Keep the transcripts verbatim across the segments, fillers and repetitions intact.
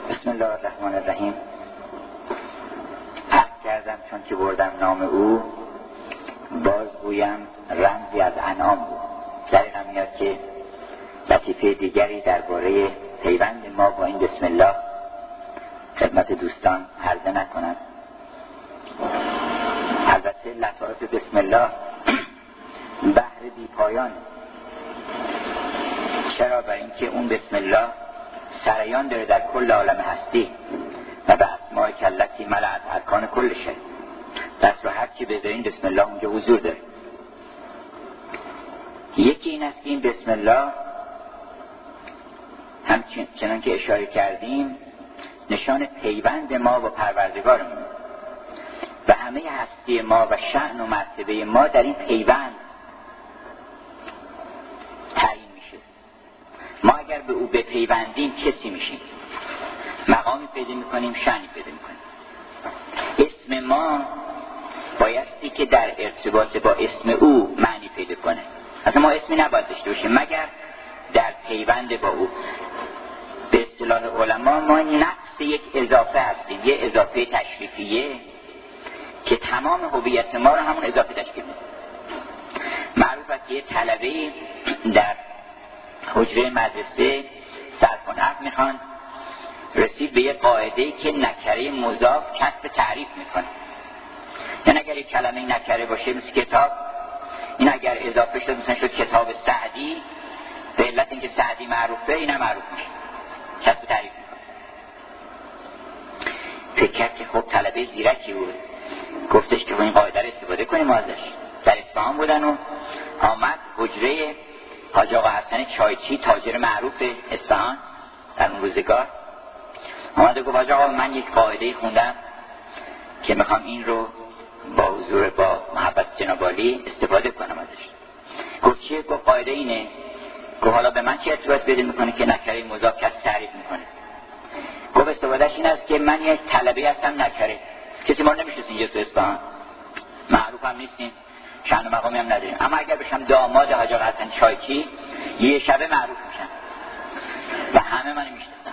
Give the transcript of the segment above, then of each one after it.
بسم الله الرحمن الرحیم. عرض کردم چون که بردم نام او باز گویم رمزی از انعام بود. دقیقا میاد که لطیفه دیگری درباره پیوند ما با این بسم الله خدمت دوستان عرضه نکنم. البته لطائف بسم الله بحر بی پایان. چرا؟ برای اینکه اون بسم الله سریان داره در کل عالم هستی و به اسماء کلتی ملعت ارکان کل شی. دست رو هر چی بذارین بسم الله اونجا حضور داره. یکی این است که این بسم الله همچنان که اشاره کردیم نشان پیوند ما با پروردگارمون و همه هستی ما و شأن و مرتبه ما در این پیوند تعیین میشه. ما اگر به او بپیوندیم کسی میشیم، مقامی پیدا میکنیم، شأنی پیدا میکنیم. اسم ما بایستی که در ارتباط با اسم او معنی پیدا کنه. اصلا ما اسمی نباید داشته باشیم مگر در پیوند با او. به اصطلاح علما ما نفس یک اضافه هستیم، یه اضافه تشریفیه که تمام هویت ما رو همون اضافه تشکیل میده. معروف است که یه طلبه در حجره مدرسه صرف و نحو میخوان، رسید به یه قاعده‌ای که نکره مضاف کسب تعریف میکنه. یعنی اگر یک کلمه نکره باشه مثل کتاب، این اگر اضافه شد مثلا شد کتاب سعدی، به علت اینکه سعدی معروفه اینم معروف میشه، کسب تعریف میکنه. فکر کرد که خب طلبه زیرکی بود، گفتش که این قاعده رو استفاده کنیم ازش. در اصفهان بودن و آمد حجره حاج آقا حسن چایچی، تاجر معروف اصفهان در اون روزگار. آمد و گفت حاج آقا من یک قاعده خوندم که میخوام این رو با حضور با محبت جناب عالی استفاده کنم ازش. گفت چیه؟ گفت قاعده اینه. گفت حالا به من چه ارتباط پیدا میکنه که نکره مضاف کس تعریف میکنه؟ گفت استفادهش این است که من یک طلبه هستم نکره، کسی ما رو نمیشناسه اینجا تو اصفهان، معروف هم نیستیم، شأن و مقامی هم نداریم، اما اگر بشم داماد حاج آقا حسن چایچی یه شبه معروف میشم و همه منو میشناسن.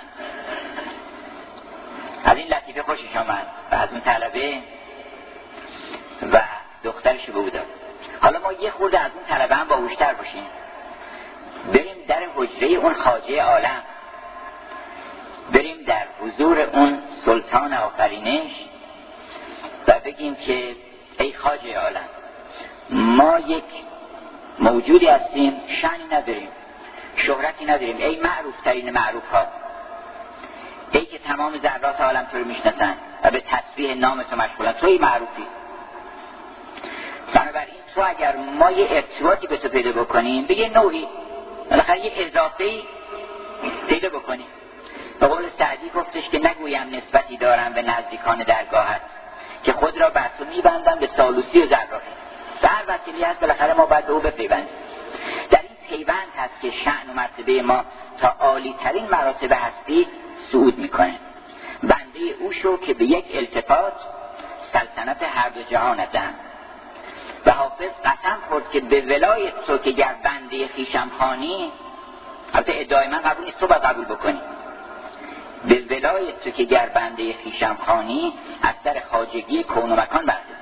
از این لطیفه خوشش آمد و از اون طلبه و دخترش بودم. حالا ما یه خورده از اون طلبه هم باهوشتر باشیم، بریم در حجره اون خواجه عالم، بریم در حضور اون سلطان آفرینش و بگیم که ای خواجه عالم، ما یک موجودی هستیم، شأنی نداریم، شهرتی نداریم، ای معروف ترین معروف ها، ای که تمام ذرات عالم تو رو میشناسن و به تسبیح نام تو مشغولن، توی معروفی. بنابراین تو اگر ما یه ارتباطی به تو پیدا بکنیم به یه نوعی بالاخره یه اضافه‌ای پیدا بکنیم. به قول سعدی گفتش که نگویم نسبتی دارم به نزدیکان درگاهت که خود را بر تو میبندم به سالوسی و زرافی. به هر وسیله هست بالاخره ما باید به او بپیوندیم. در این پیوند هست که شأن و مرتبه ما تا عالی ترین مراتب هستی صعود میکنه. بنده او شو که به یک التفات سلطنت هر دو جهانتم. و حافظ قسم خورد که به ولایت تو که گر بنده خویشم خوانی، البته ادعای من قبول نیست، تو باید قبول بکنی، به ولایت تو که گر بنده خویشم خوانی از سر خواجگی کون و مکان برخیزم.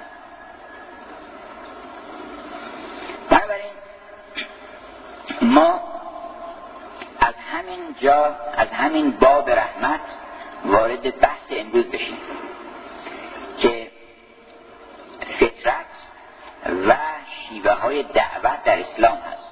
بنابراین ما از همین جا، از همین باب رحمت وارد بحث امروز بشیم که فطرت و شیوه های دعوت در اسلام هست.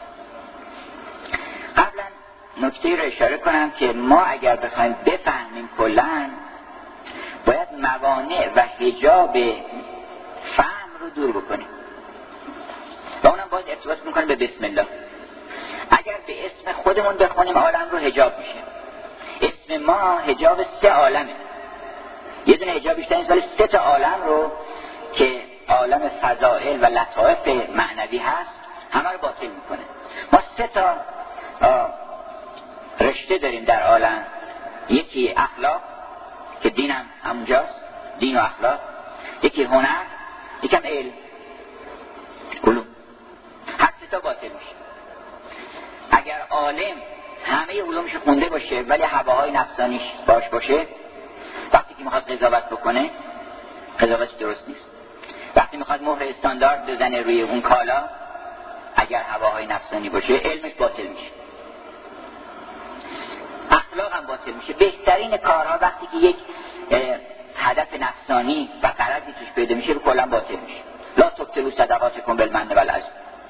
قبلا نکته رو اشاره کنم که ما اگر بخوایم بفهمیم کلن باید موانع و حجاب فهم رو دور بکنیم و اونم باید ارتباط میکنیم به بسم الله. اگر به اسم خودمون بخونیم عالم رو حجاب میشه. اسم ما حجاب سه عالمه. یه دونه حجاب بیشتر این سال سه تا عالم رو که عالم فضائل و لطائف معنوی هست همه رو باطل میکنه. ما سه تا رشته داریم در عالم، یکی اخلاق که دین هم همونجاست، دین و اخلاق، یکی هنر، یکم علم، علوم. هر سه تا باطل میشه. اگر عالم همه علومش خونده باشه ولی هواهای نفسانیش باش باشه، وقتی که میخواد قضاوت بکنه قضاوت درست نیست. وقتی میخواد مهر استاندارد بزنه روی اون کالا، اگر هواهای نفسانی باشه علمش باطل میشه، اخلاق هم باطل میشه. بهترین کارها وقتی که یک هدف نفسانی و غرضی توش پیدا میشه کلا باطل میشه. لا تبطلوا صدقاتکم بالمن والعذر.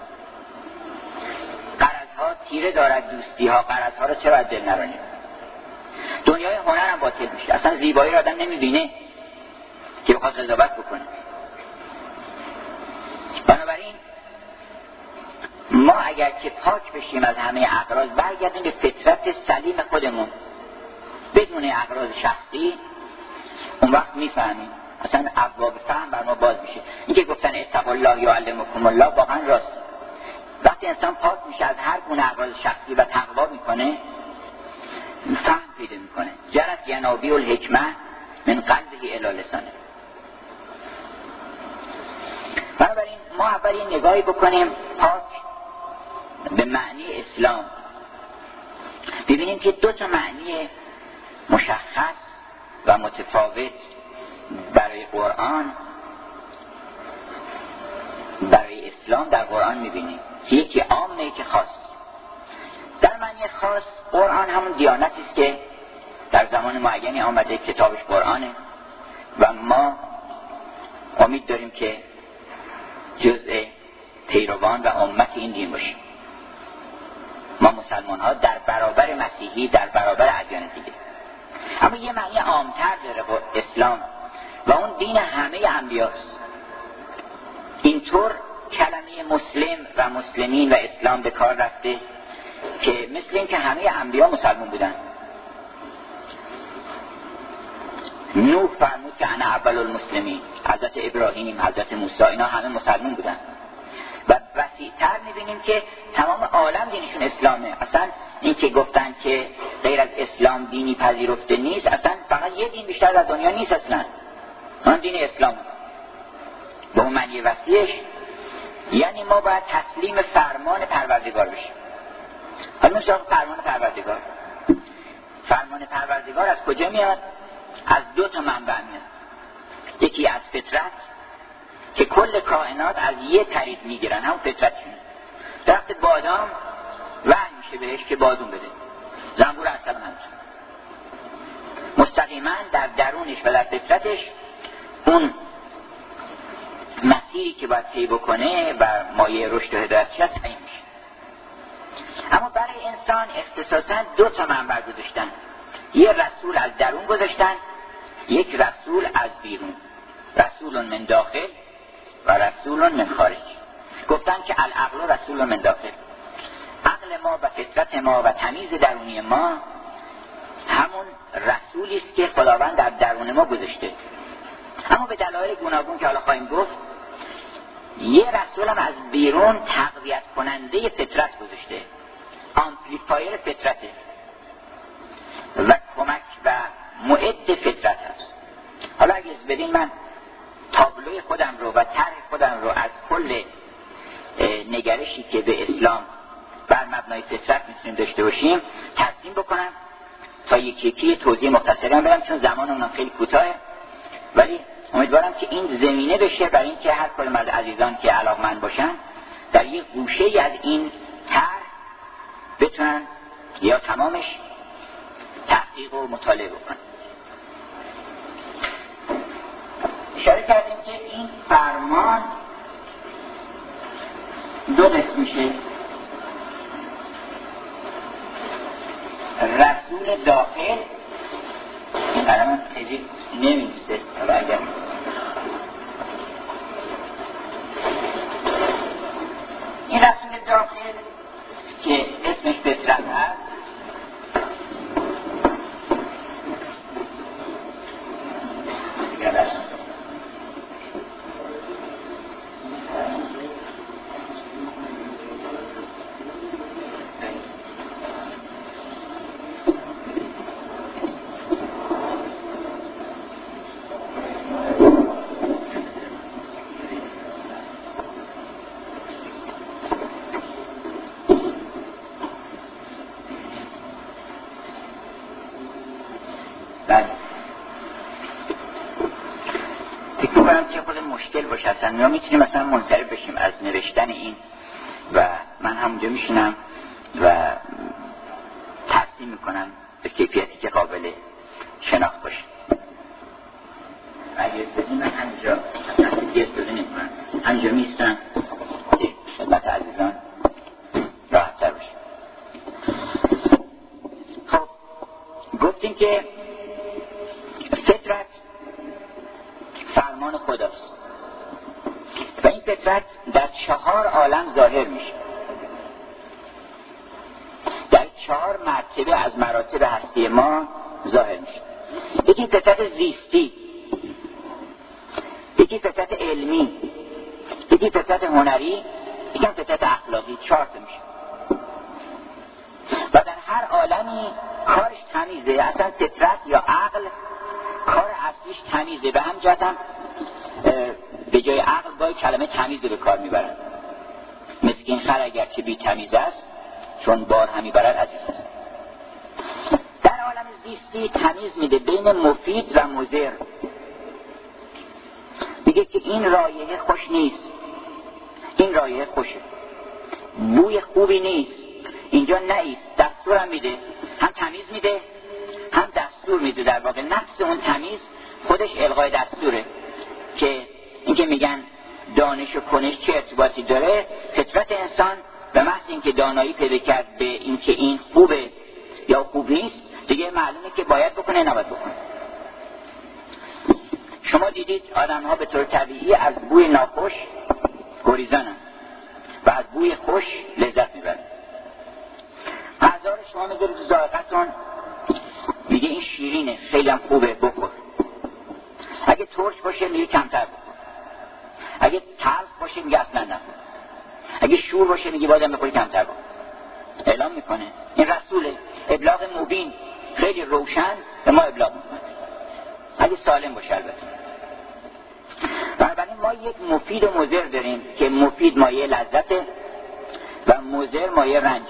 غرضها تیره دارد دوستی ها، غرضها رو چرا از دل نرانیم؟ دنیای هنر هم باطل میشه. اصلا زیبایی رو آدم نمیبینه که بخواد قضاوت بکنه. بنابراین ما اگر که پاک بشیم از همه اغراض، برگردیم به فطرت سلیم خودمون بدون اغراض شخصی، اون وقت میفهمیم اصلا ابواب فهم بر ما باز میشه. این که گفتن اتقوا الله یعلمکم الله واقعا راست. وقتی انسان پاک میشه از هر گونه اغراض شخصی و تقوا میکنه، فهم پیدا میکنه. جرت ینابیع الحکمه من قلبه الی لسانه. بنابراین ما اول یه نگاهی بکنیم پاک به معنی اسلام، ببینیم که دو تا معنی مشخص و متفاوت برای قرآن، برای اسلام در قرآن میبینیم. یکی عام، یکی خاص. در معنی خاص قرآن همون دیانتی است که در زمان معینی آمده، کتابش قرآنه و ما امید داریم که جزء پیروان و امت این دین باشیم. ما مسلمان ها در برابر مسیحی، در برابر ادیان دیگه. اما یه معنی عامتر داره اسلام و اون دین همه انبیاست. اینطور کلمه مسلم و مسلمین و اسلام به کار رفته که مثل این که همه انبیا مسلمان بودن. نوح فرمود که انا اول المسلمین، حضرت ابراهیم، حضرت موسی، اینا همه مسلمان بودن. و وسیع‌تر می‌بینیم که تمام عالم دینشون اسلامه. اصلا این که گفتن که غیر از اسلام دینی پذیرفته نیست، اصلا فقط یه دین بیشتر در دنیا نیست اصلا، اون دین اسلام. به اون معنی وسیعش یعنی ما باید تسلیم فرمان پروردگار بشیم. حالا مثلا فرمان پروردگار فرمان پروردگار از کجا میاد؟ از دو تا منبع میاد. یکی از فطرت که کل کائنات از یه طریق میگیرن، همون فطرتشون. درخت بادام وحی میشه بهش که بادون بده، زنبور عسل همچون مستقیما در درونش و در فطرتش اون مسیری که باید طی بکنه و مایه رشد و هدایتش هست تعیین میشه. اما برای انسان اختصاصا دو تا منبع گذاشتن، یه رسول از درون گذاشتن، یک رسول از بیرون، رسول من داخل و رسول من خارج. گفتن که العقل رسول من داخل، عقل ما و فطرت ما و تمیز درونی ما همون رسولی است که خداوند در درون ما گذاشته. اما به دلایل گوناگون که حالا خواهیم گفت، یه رسول هم از بیرون تقویت کننده فطرت گذاشته، آمپلیفایر فطرته و کمک و معد فطرت هست. حالا اگه از بدین من تابلوی خودم رو و طرح خودم رو از کل نگرشی که به اسلام بر مبنای فطرت میتونیم داشته باشیم تقسیم بکنم تا یکی یکی توضیح مختصری هم بدم، چون زمان اونم خیلی کوتاهه، ولی امیدوارم که این زمینه بشه برای اینکه هر کدوم از عزیزان که علاقمند باشن در یک گوشه از این طرح بتونن یا تمامش تحقیق و مطالعه بکنن. اشاره کردیم که این فرمان دو قسم میشه، رسول داخل، این قلم خیلی نمی‌نویسه، حالا اگر این رسول داخل که اسمش فطرت هست، دیگر رسول بله فکر می‌کنم که خود مشکل باشه اصلا ما میتونیم مثلا منصرف بشیم از نوشتن این و من همونجا میشینم و ترسیم میکنم به کیفیتی که قابل شناخت باشه. اگه استدی من همینجا اصلا دیگه استدی نمی‌کنم، همینجا میستم که خدمت عزیزان راحت تر باشه. خب گفتیم که فطرت فرمان خداست و این فطرت در چهار عالم ظاهر میشه، در چهار مرتبه از مراتب هستی ما ظاهر میشه. یکی فطرت زیستی، یکی فطرت علمی، یکی فطرت هنری، یکی فطرت اخلاقی. چهار تا میشه و در هر عالمی کارش تمیزه. اصلا فطرت یا عقل کار اصلیش تمیزه. به هم جهت هم به جای عقل باید کلمه تمیز به کار میبرن. مسکین خر اگر که بی تمیز است چون بار همی برد عزیز است. در عالم زیستی تمیز میده بین مفید و مضر. میگه که این رایحه خوش نیست، این رایحه خوشه، بوی خوبی نیست، اینجا نیست. دستور هم میده، هم تمیز میده هم دستور میده. در واقع نفس اون تمیز خودش الغای دستوره. که اینکه میگن دانش و کنش چه ارتباطی داره، فطرت انسان به محض اینکه دانایی پیدا کرد به اینکه این خوبه یا خوب نیست دیگه معلومه که باید بکنه نباید بکنه. شما دیدید آدم ها به طور طبیعی از بوی ناخوش گریزانن و از بوی خوش لذت میبرن. غذا رو شما میذارید تو ذائقه‌تون، میگه این شیرینه خیلی هم خوبه بخور. اگه ترش باشه میگه کمتر بخور، اگه تلخ باشه میگه اصلا نخور، اگه شور باشه میگه بازم بخوری کمتر بخور. اعلام میکنه. این رسول ابلاغ مبین خیلی روشن به ما ابلاغ میکنه اگه سالم باشه البته. بنابراین ما یک مفید و مضر داریم که مفید مایه لذته و مضر مایه رنجه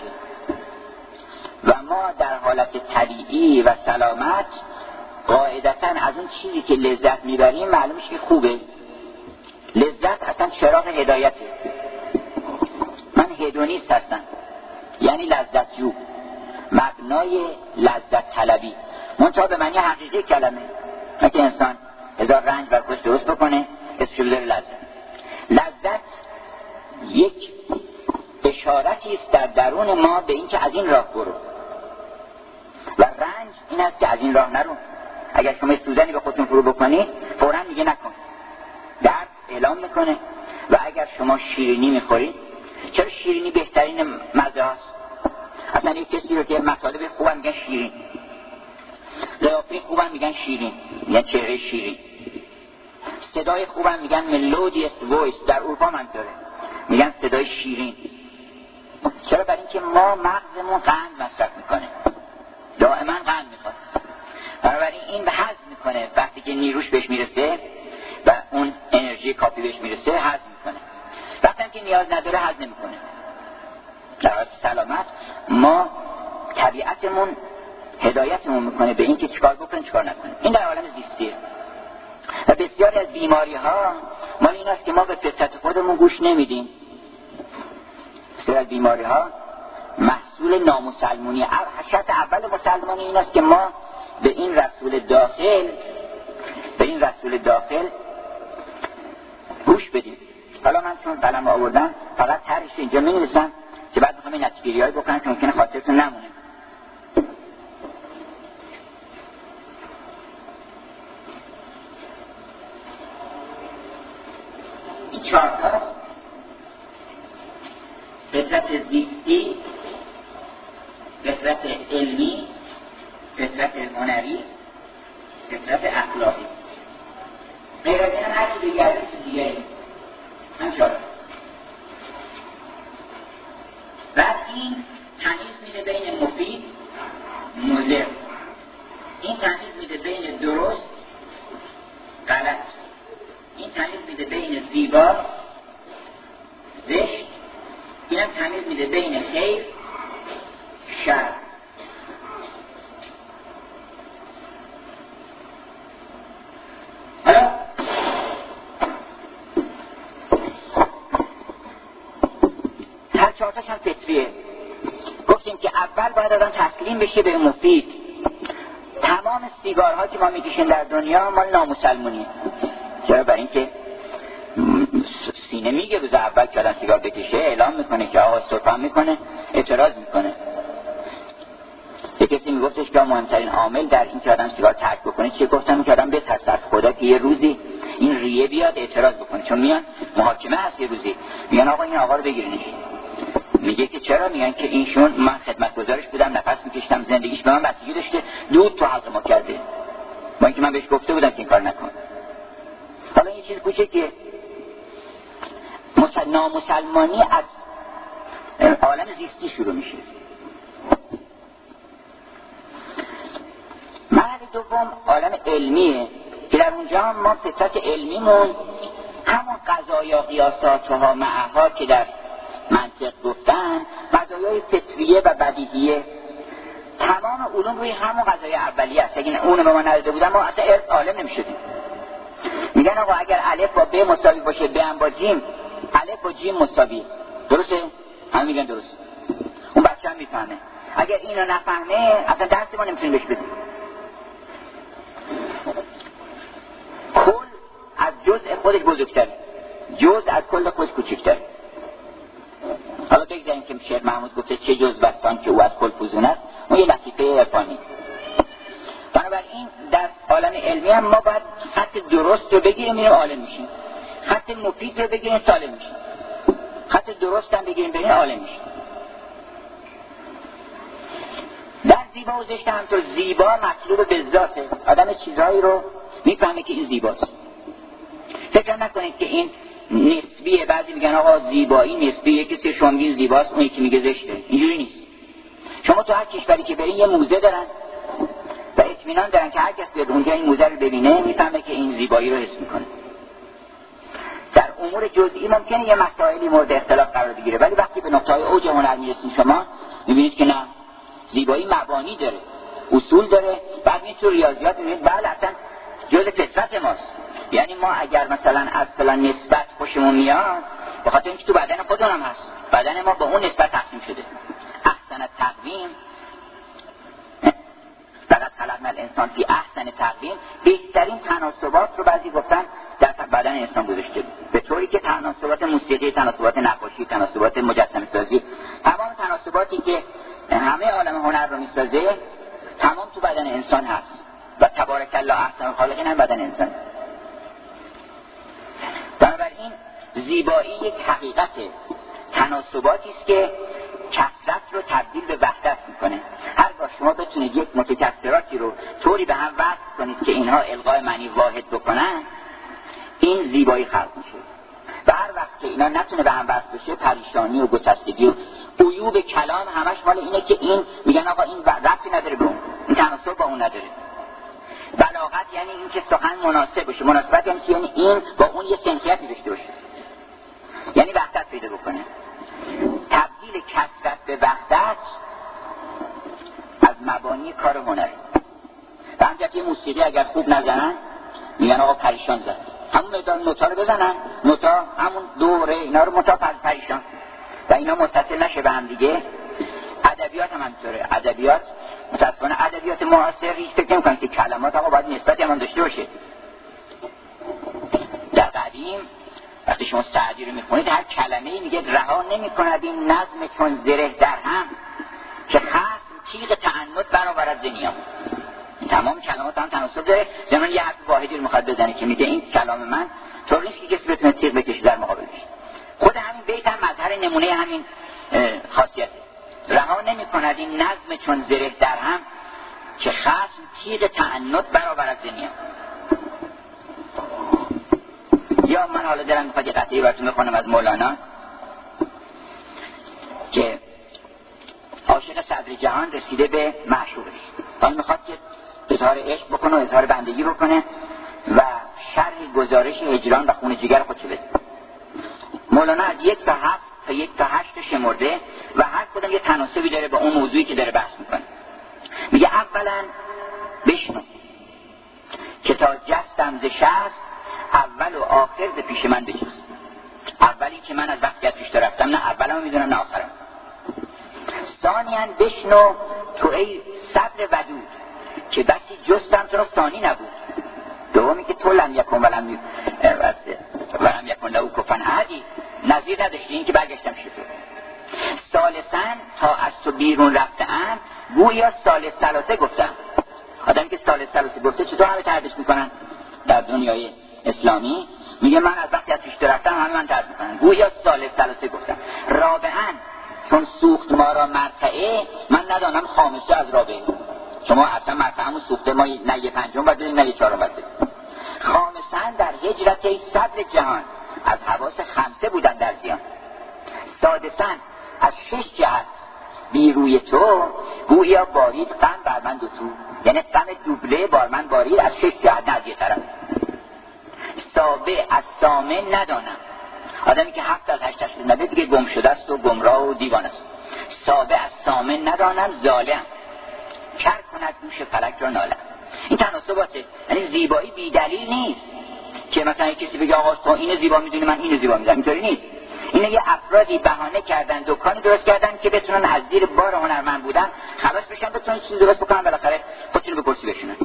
و ما در حالت طبیعی و سلامت قاعدتاً از اون چیزی که لذت میبریم معلومش که خوبه. لذت اصلا چراغ هدایته. من هدونیست هستم یعنی لذت جو، مبنای لذت طلبی، منتها به معنی حقیقی کلمه. نه که انسان هزار رنج بر خودش درست بکنه اسمش رو بذاره لذت. لذت یک اشارتی است در درون ما به این که از این راه برو و رنج این است که از این راه نرو. اگر شما سوزنی به خودتون فرو بکنی فوراً میگه نکن، درد اعلام میکنه. و اگر شما شیرینی میخورید، چرا شیرینی بهترین مزه هاست؟ اصلا یک کسی رو که مطالب خوبم میگن شیرین، قیافه خوبم میگن شیرین، میگن چهره شیرین، صدای خوبم میگن melodious voice. در اروپا منطوره میگن صدای شیرین. چرا؟ برای اینکه ما مغزمون قند مصرف میکنه، دائما قند میخواد. بنابراین این به هضم میکنه. وقتی که نیروش بهش میرسه و اون انرژی کافی بهش میرسه هضم میکنه. وقتی که نیاز نداره هضم نمیکنه. در حالت سلامت ما طبیعتمون هدایتمون میکنه به این که چیکار بکنیم چیکار نکنیم. این در عالم زیستیه. و بسیاری از بیماری ها مال این است که ما به فطرت خودمون گوش نمیدیم. بسیاری از بیماری ها محصول نامسلمونی. شرط اول مسلمانی این است که ما به این رسول داخل به این رسول داخل گوش بدیم. حالا من چون قلم آوردم فقط طرحش اینجا می‌نویسم که بعد می‌خوام این نتیجه‌گیری‌های بکنم که ممکنه خاطرتون نمونه. این چهار تاست: فطرت زیستی، فطرت علمی، فطرت هنری، فطرت اخلاقی. غیر از این هم هر چی دیگر چیز دیگری هم چهار. بعد این تمیز میده بین مفید مضر، این تمیز میده بین درست غلط، این تمیز میده بین زیبا زشت، این هم تمیز میده بین خیر شر. بقیه‌اش هم فطریه. گفتیم که اول باید آدم تسلیم بشه به مفید. تمام سیگارها که ما میکشیم در دنیا مال نامسلمونیه. چرا؟ برای اینکه سینه میگه روز اول که آدم سیگار بکشه اعلام میکنه که آقا استفاده میکنه، اعتراض میکنه. یه کسی میگفتش که مهمترین عامل در این که آدم سیگار ترک بکنه چیه؟ گفتم که آدم بترسه از خدا که یه روزی این ریه بیاد اعتراض بکنه. چون میان محاکمه هست یه روزی میگن آقا این آقا رو بگیرینش. میگه که چرا؟ میگن که اینشون من خدمتگزارش بودم، نفس میکشتم، زندگیش به من بستگی داشته، دود تو حلق ما کرده، با اینکه من بهش گفته بودم که این کار نکن. حالا این چیز کوچیکه. نامسلمانی از عالم زیستی شروع میشه. مرحله دوم عالم علمیه که در اونجا ما فطرت علمیمون همون قضایا قیاسات ها معها که در منطق گفتن قضایای فطریه و بدیهیه، تمام علوم روی همون قضایای اولیه است. اگه اونو به ما نداده بودن ما اصلا عالم نمیشدیم. میگن آقا اگر الف با ب مساوی باشه ب هم با جیم، الف با جیم مساوی، درسته؟ هم میگن درست. اون بچه هم میفهمه. اگر اینو نفهمه اصلا درس ما نمیتونیم بهش بدیم. کل از جزء خودش بزرگتر، جزء از کل خودش کوچکتر. حالا بگذاریم که شعر محمود گفته چه جزء بستان که او از کل فزون است، اون یه لطیفه عرفانی. بنابراین در عالم علمی هم ما باید خط درست رو بگیریم میریم عالم میشیم، خط مفید رو بگیریم سالم میشیم، خط درست هم بگیریم بریم عالم میشیم. در زیبا و زشت همطور زیبا مطلوب به ذاته، آدم چیزهایی رو میفهمه که این زیباست. فکر نکنید که این نسبیه. بعضی میگن آقا زیبایی نسبیه، کسی شما میگین زیباست اون یکی میگه زشته. اینجوری نیست. شما تو هر کشوری که برین یه موزه دارن و اطمینان دارن که هر کس بیاد اونجا این موزه رو ببینه میفهمه که این زیبایی رو حس میکنه. در امور جزئی ممکنه یه مسائلی مورد اختلاف قرار بگیره، ولی وقتی به نقطه اوج هنر میرسین شما میبینید که نه، زیبایی مبانی داره، اصول داره. بعد میتونید تو ریاضیات میبینید بله اصلا جزء فطرت ماست. یعنی ما اگر مثلا از فلان نسبت خوشمون میاد به خاطر اینکه تو بدن خودمون هم هست، بدن ما به اون نسبت تقسیم شده. احسن تقویم، فقط خلقنا الانسان فی احسن تقویم، بهترین تناسبات رو بعضی گفتن در بدن انسان گذاشته، به طوری که تناسبات موسیقی، تناسبات نقاشی، تناسبات مجسمه سازی، تمام تناسباتی که همه عالم هنر رو میسازه تمام تو بدن انسان هست و تبارک الله احسن الخالقین هم بدن انسان. بنابراین زیبایی یک حقیقت تناسباتی است که کثرت رو تبدیل به وحدت میکنه. هرگاه شما بتونید یک متکثراتی رو طوری به هم وصل کنید که اینها القای معنی واحد بکنن، این زیبایی خلق میشه. و هر وقت که اینا نتونه به هم وصل بشه، پریشانی و گسستگی و عیوب کلام همش مال اینه که این میگن آقا این ربطی نداره به اون، این تناسب با اون نداره. بلاغت یعنی این که سخن مناسب باشه، مناسبت یعنی یعنی این با اون یه سنخیتی داشته باشه، یعنی وحدت پیدا بکنه. تبدیل کثرت به وحدت از مبانی کار هنره. و همجا که موسیقی اگر خوب نزنن میگن آقا پریشان زد، همون مدار نوتا رو بزنن، نوتا همون دوره اینا رو متا پریشان و اینا متصل نشه به هم دیگه. ادبیات هم همینطوره. ادبیات متاسفانه ادبیات معاصر هیچ فکر نمی‌کنن که کلمات آقا باید نسبتی هم داشته باشه. در قدیم وقتی شما سعدی رو میخونید هر کلمه‌ای میگه رها نمی‌کند این نظم چون زره در هم که خصم تیغ تعنت برآورد ز نیام. تمام کلمات هم تناسب داره. زمان یه حرف واحدی رو میخواد بزنه که میگه این کلام من طور نیست که کسی بتونه تیغ بکشه در مقابلش. خود همین بیت هم مظهر نمونه همین خاصیت. رها نمی‌کند این نظم چون زره در هم که خصم تیغ تعنت برآورد ز نیام. یا من حالا دلم میخواد یه قطعی براتون بخونم از مولانا که عاشق صدر جهان رسیده به معشوقش، حالا میخواد که اظهار عشق بکنه و اظهار بندگی بکنه و شرح گزارش هجران و خون جگر خودشو بده. مولانا از یک تا هفت تا یک تا هشت شمرده و هر کدوم یه تناسبی داره با اون موضوعی که داره بحث میکنه. میگه اولا بشنو که تا جستم ز شست اول و آخر ز پیش من بجست. اولی که من از وقتی از پیش رفتم نه اولمو میدونم نه آخرم. ثانیاً بشنو تو ای صدر ودود که بسی جستم تو را ثانی نبود. دومی که تو لم یکن ولم ولم یکن له کفوا احد، نظیر نداشتی، این که برگشتم شد. ثالثاً تا از تو بیرون رفته‌ام گویا ثالث ثلاثه گفتم. آدمی که ثالث ثلاثه گفته چطور همه تردش میکنن در دنیای اسلامی؟ میگه من از وقتی از پیش رفتم همه من ترد میکنن، گویا ثالث ثلاثه گفتم. رابعاً چون سوخت ما را مرتعه، من ندانم خامسه از رابعه. شما اصلا مرتعه‌مو سوخته، ما نه یه پنجم باید بدیم نه یه چهارم باید بدیم. خامساً در هجرت ای صدر جهان، از حواس خمسه بودن در زیان. سادساً از شش جهت بی روی تو گویا بارید غم بر من دو تو، یعنی غم دوبله بار من بارید از شش جهت، نه از یه طرف. سابع از سامن ندانم، آدمی که هفت از هشت تشخیص نده دیگه گم شده است و گمراه و دیوانه است. سابع از سامن ندانم ظالم، کر کند گوش فلک را نالم. این تناسباته، یعنی زیبایی بی دلیل نیست که مثلا کسی بگه آقا تو اینو زیبا میدونی من اینو زیبا میدونم، اینطوری نیست. اینه یه افرادی بهانه کردن، دکانی درست کردن که بتونن از زیر بار هنرمند بودن خلاص بشن، بتونن چیزی درست بکنن، بالاخره خودشونو به کرسی بشونن.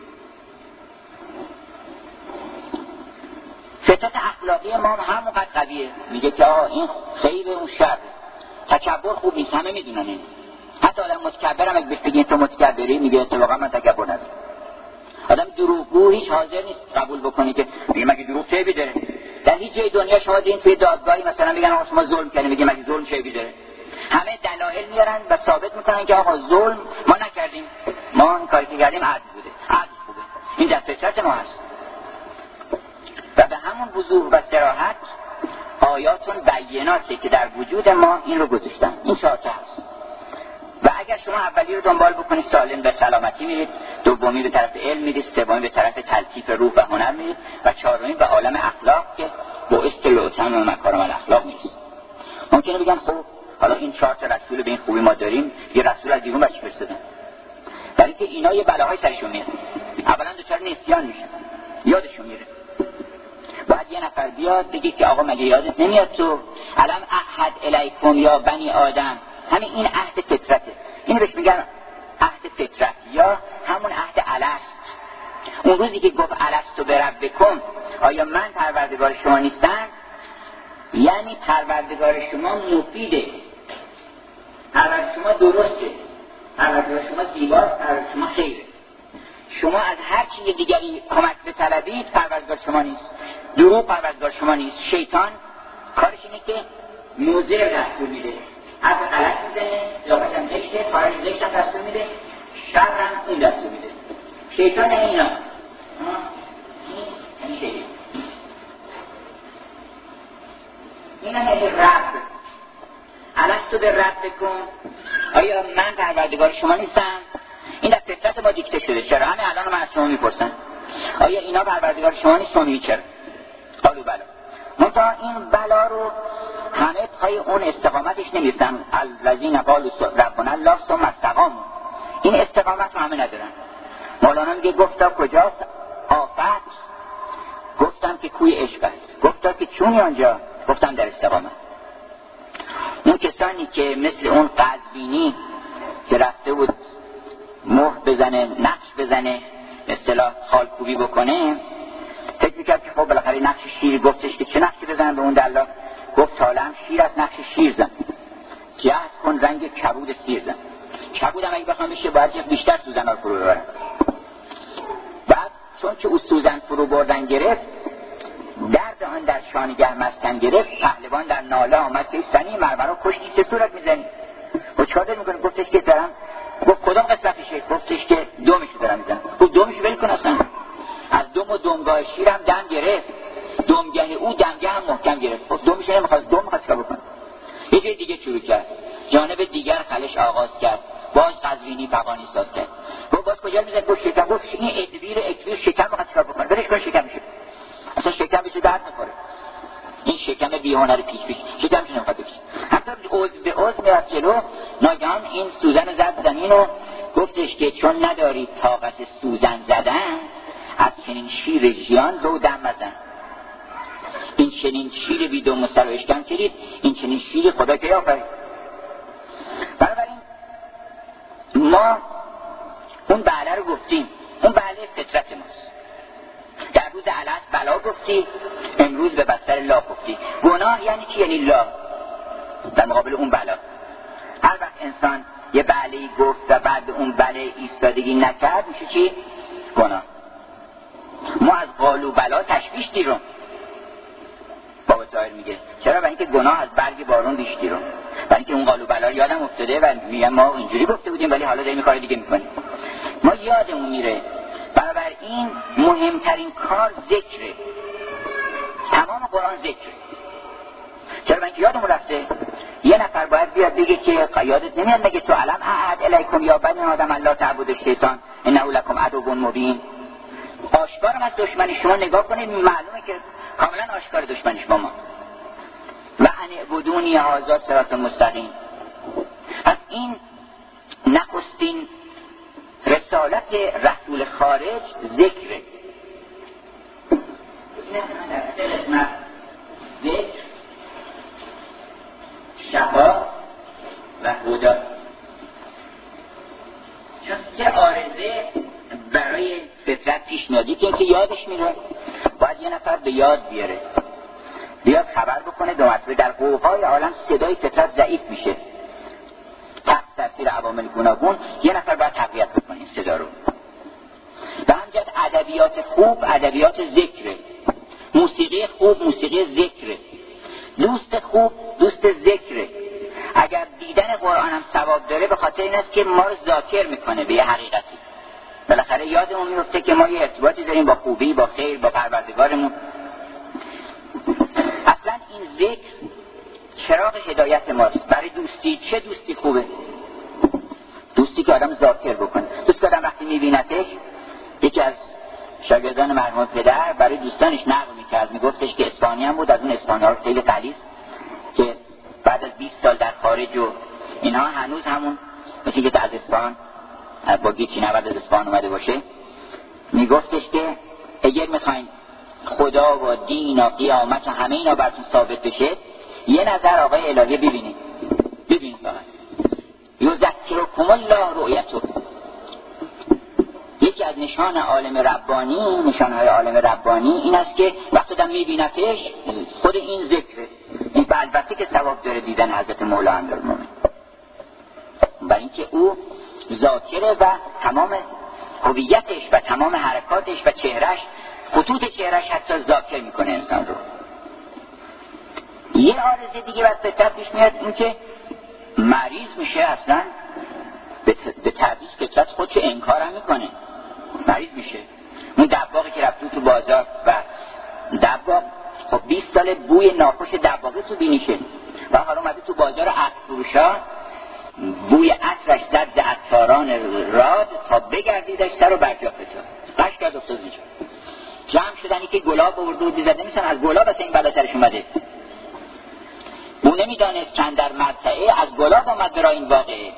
فطرت اخلاقی ما همونقدر قویه، میگه که آقا این خیر اون شر، تکبر خوب نیست، همه میدونن این. حتی آدم متکبرم اگه بهش بگین تو متکبری، میگه اتفاقا من تکبر ندارم. آدم دروغگو هیچ حاضر نیست قبول بکنه که میگه مگه دروغ چه بیداره. در هیچ جای دنیا شما دیدین توی دادگاهی مثلا میگن آقا شما ظلم کردین، میگه مگه ظلم چه بیداره. همه دلایل میارن و ثابت میکنن که آقا ظلم ما نکردیم، ما این کاری که کردیم عدل بوده، عدل خوبه. این در فطرت ما هست. و به همون وضوح و صراحت آیاتون بیناتی که در وجود ما این رو گذاشتن. این چهارتا هست. و اگر شما اولی رو دنبال بکنید سالم به سلامتی میرید، دومی به طرف علم میرید، سومی به طرف تلطیف روح و هنر میرید و چهارمی به عالم اخلاق که بعثت لأتمم و مکارم الاخلاق میرید. ممکنه بگن خب حالا این چهار تا رسول به این خوبی ما داریم، یه رسول از بیرون بچه فرستادن، برای که اینا یه بلاهای سرشون میاد. اولا دچار نسیان میشن، یادشون میره. باید یه نفر بیاد بگه که آقا مگه یادت نمیاد تو علم احد الیکم یا بنی آدم. همین این عهد فطرته، این بهش میگن عهد فطرت یا همون عهد الست. اون روزی که گفت الست بربکم، آیا من پروردگار شما نیستم؟ یعنی پروردگار شما مفیده، پروردگار شما درسته، پروردگار شما زیباست، پروردگار شما خیره. شما از هر چیز دیگری کمک بطلبید پروردگار شما نیست. دروغ پروردگار شما نیست. شیطان کارش اینه که موزه رسول میده، حرف غلط میزنه، لاغت هم زشته، کارش زشت هم دستور میده، شر هم اون دستور میده. شیطان اینا این شیطان این هم یه رب. الستو به رب بکن، آیا من پروردگار شما نیستم؟ این در فطرت ما دیکته شده. چرا؟ همه الان من از شما میپرسن آیا اینا پروردگار شما نیستم؟ میگی چرا؟ قالو بلا. منتها این بلا رو همه پای اون استقامتش نمیفتن. الذین قالوا ربنا الله ثم استقاموا. این استقامت رو همه ندارن. مولانا میگه گفتا کجاست آفت؟ گفتم که کوی عشق است. گفتا که چونی آنجا؟ گفتم در استقامت. اون کسانی که مثل اون قزوینی که رفته بود مهر بزنه، نقش بزنه، به اصطلاح خالکوبی بکنه، فکر میکرد که خب بالاخره نقش شیر، گفتش که چه نقشی بزنم به اون دلا؟ گفت طالعم شیر از نقش شیر زن، جهد کن رنگ کبود سیر زن. کبود هم اگه بخوام بشه باید بیشتر سوزن ها فرو ببرن. بعد چون که او سوزن فرو بردن گرفت، درد آن در شانگه مسکن گرفت، پهلوان در ناله آمد که سنی مرمرا کشتی چه صورت میزنی؟ و چهار دل میکنه. گفتش که دارم. گفت کدام قسمتشه؟ گفتش که دومشو دارم میزنم. گفت دومشو ول کن اصلا. از دوم و دمگاه شیرم دم گرفت، دمگه او دمگه هم محکم گرفت. گفت دومشو نمیخواست، دوم میخواست که بکن. یه جای دیگه شروع کرد، جانب دیگر خلش آغاز کرد، باز قزوینی فغانی ساز کرد. گفت باز کجا میزد؟ گفت شکم. گفت این ادویر اکویر شکم میخواست که بکن، برش کن شکم میشه. اصلا شکم بشه درد میخوره. این شکم بیهنر پیش پیش شکم چه نمیخواد بکشه. حتی عضو به عضو میرفت جلو. ناگهان این سوزن زد زمین و گفتش که چون نداری طاقت سوزن زدن، از چنین شیر ژیان رو دم مزن. این چنین شیر بی دم و سر و اشکم کرید، این چنین شیر خدا که آفرید. بنابراین ما اون بله رو گفتیم، اون بله فطرت ماست. در روز الست بلا گفتی، امروز به بستر لا گفتی. گناه یعنی چی؟ یعنی لا در مقابل اون بلا. هر وقت انسان یه بله‌ای گفت و بعد اون بله ایستادگی نکرد میشه چی؟ گناه. ما از قالو بلا تشویش دیرم. بابا طاهر میگه چرا؟ برای اینکه گناه از برگ بارون بیش دیرم. برای اینکه اون قالو بلا یادم افتاده و میگم ما اینجوری گفته بودیم ولی حالا داریم کار دیگه میکنیم. ما یادمون میره. بنابراین مهمترین کار ذکره. تمام قرآن ذکره. چرا؟ برای اینکه یادمون رفته. یه نفر باید بیاد بگه که یادت نمیاد مگه تو علم اعد الیکم یا بنی آدم الله تعبدوا الشیطان انه لکم عدو مبین. آشکارم از دشمنی شما نگاه کنید، معلومه که کاملا آشکار دشمنیش با ما. و ان اعبدونی هذا صراط مستقیم. از این نخستین رسالت رسول خارج ذکره. ذکر، شفا و هدا. چون سه عارضه برای فطرت پیش میاد. یکی اینکه یادش میره، باید یه نفر به یاد بیاره، بیاد خبر بکنه دو مرتبه. در قوقای عالم صدای فطرت ضعیف میشه تحت تاثیر عوامل گوناگون. یه نفر باید تقویت بکنه این صدا رو. به همجد ادبیات خوب ادبیات ذکره، موسیقی خوب موسیقی ذکره، دوست خوب دوست ذکره. اگر دیدن قرآن هم ثواب داره به خاطر این است که ما رو ذاکر میکنه به یه حقیقتی. بالاخره یادمون میفته که ما یه ارتباطی داریم با خوبی، با خیر، با پروردگارمون. اصلا این ذکر چراغ هدایت ماست برای دوستی. چه دوستی خوبه؟ دوستی که آدم ذاکر بکنه. دوستی که آدم وقتی میبینتش، یکی از شاگردان مرحوم پدر برای دوستانش نقل میکرد، میگفتش که اصفهانی هم بود، از اون اصفهانی ها خیلی غلیظ که بعد از بیست سال در خارج و اینها هنوز همون مثل که از اصفهان با گیچی نود از اصفهان اومده باشه. میگفتش که اگر میخواین خدا و دین و قیامت و همه اینا براتون ثابت بشه، یه نظر آقای الهی ببینید. ببینید فقط یذکرکم الله رؤیته. یکی از نشان عالم ربانی، نشانهای عالم ربانی این است که وقتی آدم میبینتش خود این ذکره. این البته که ثواب داره دیدن حضرت مولا امیرالمومنین، برای اینکه او ذاکره و تمام هویتش و تمام حرکاتش و چهرش، خطوط چهرش حتی ذاکر میکنه انسان رو. یه عارضه دیگه بس فطرت پیش میاد، این که مریض میشه، اصلا به تعویض فطرت خودشو انکار هم میکنه، مریض میشه. اون دباغی که رفت تو بازار و دباغ خب بیست سال بوی ناخوش دباغی تو بینیشه و حالا اومده تو بازار عطر فروشا، بوی عطرش زد ز عطاران راد تا بگردیدش سر و برجا فتا قش کرد افتاد اینجا. جمع شدنی که گلاب آورده و بیزده میسن از گلاب اصلا این بلا سرش اومده. او نمیدانست چند در مرتعه از گلاب آمد برای این واقعه.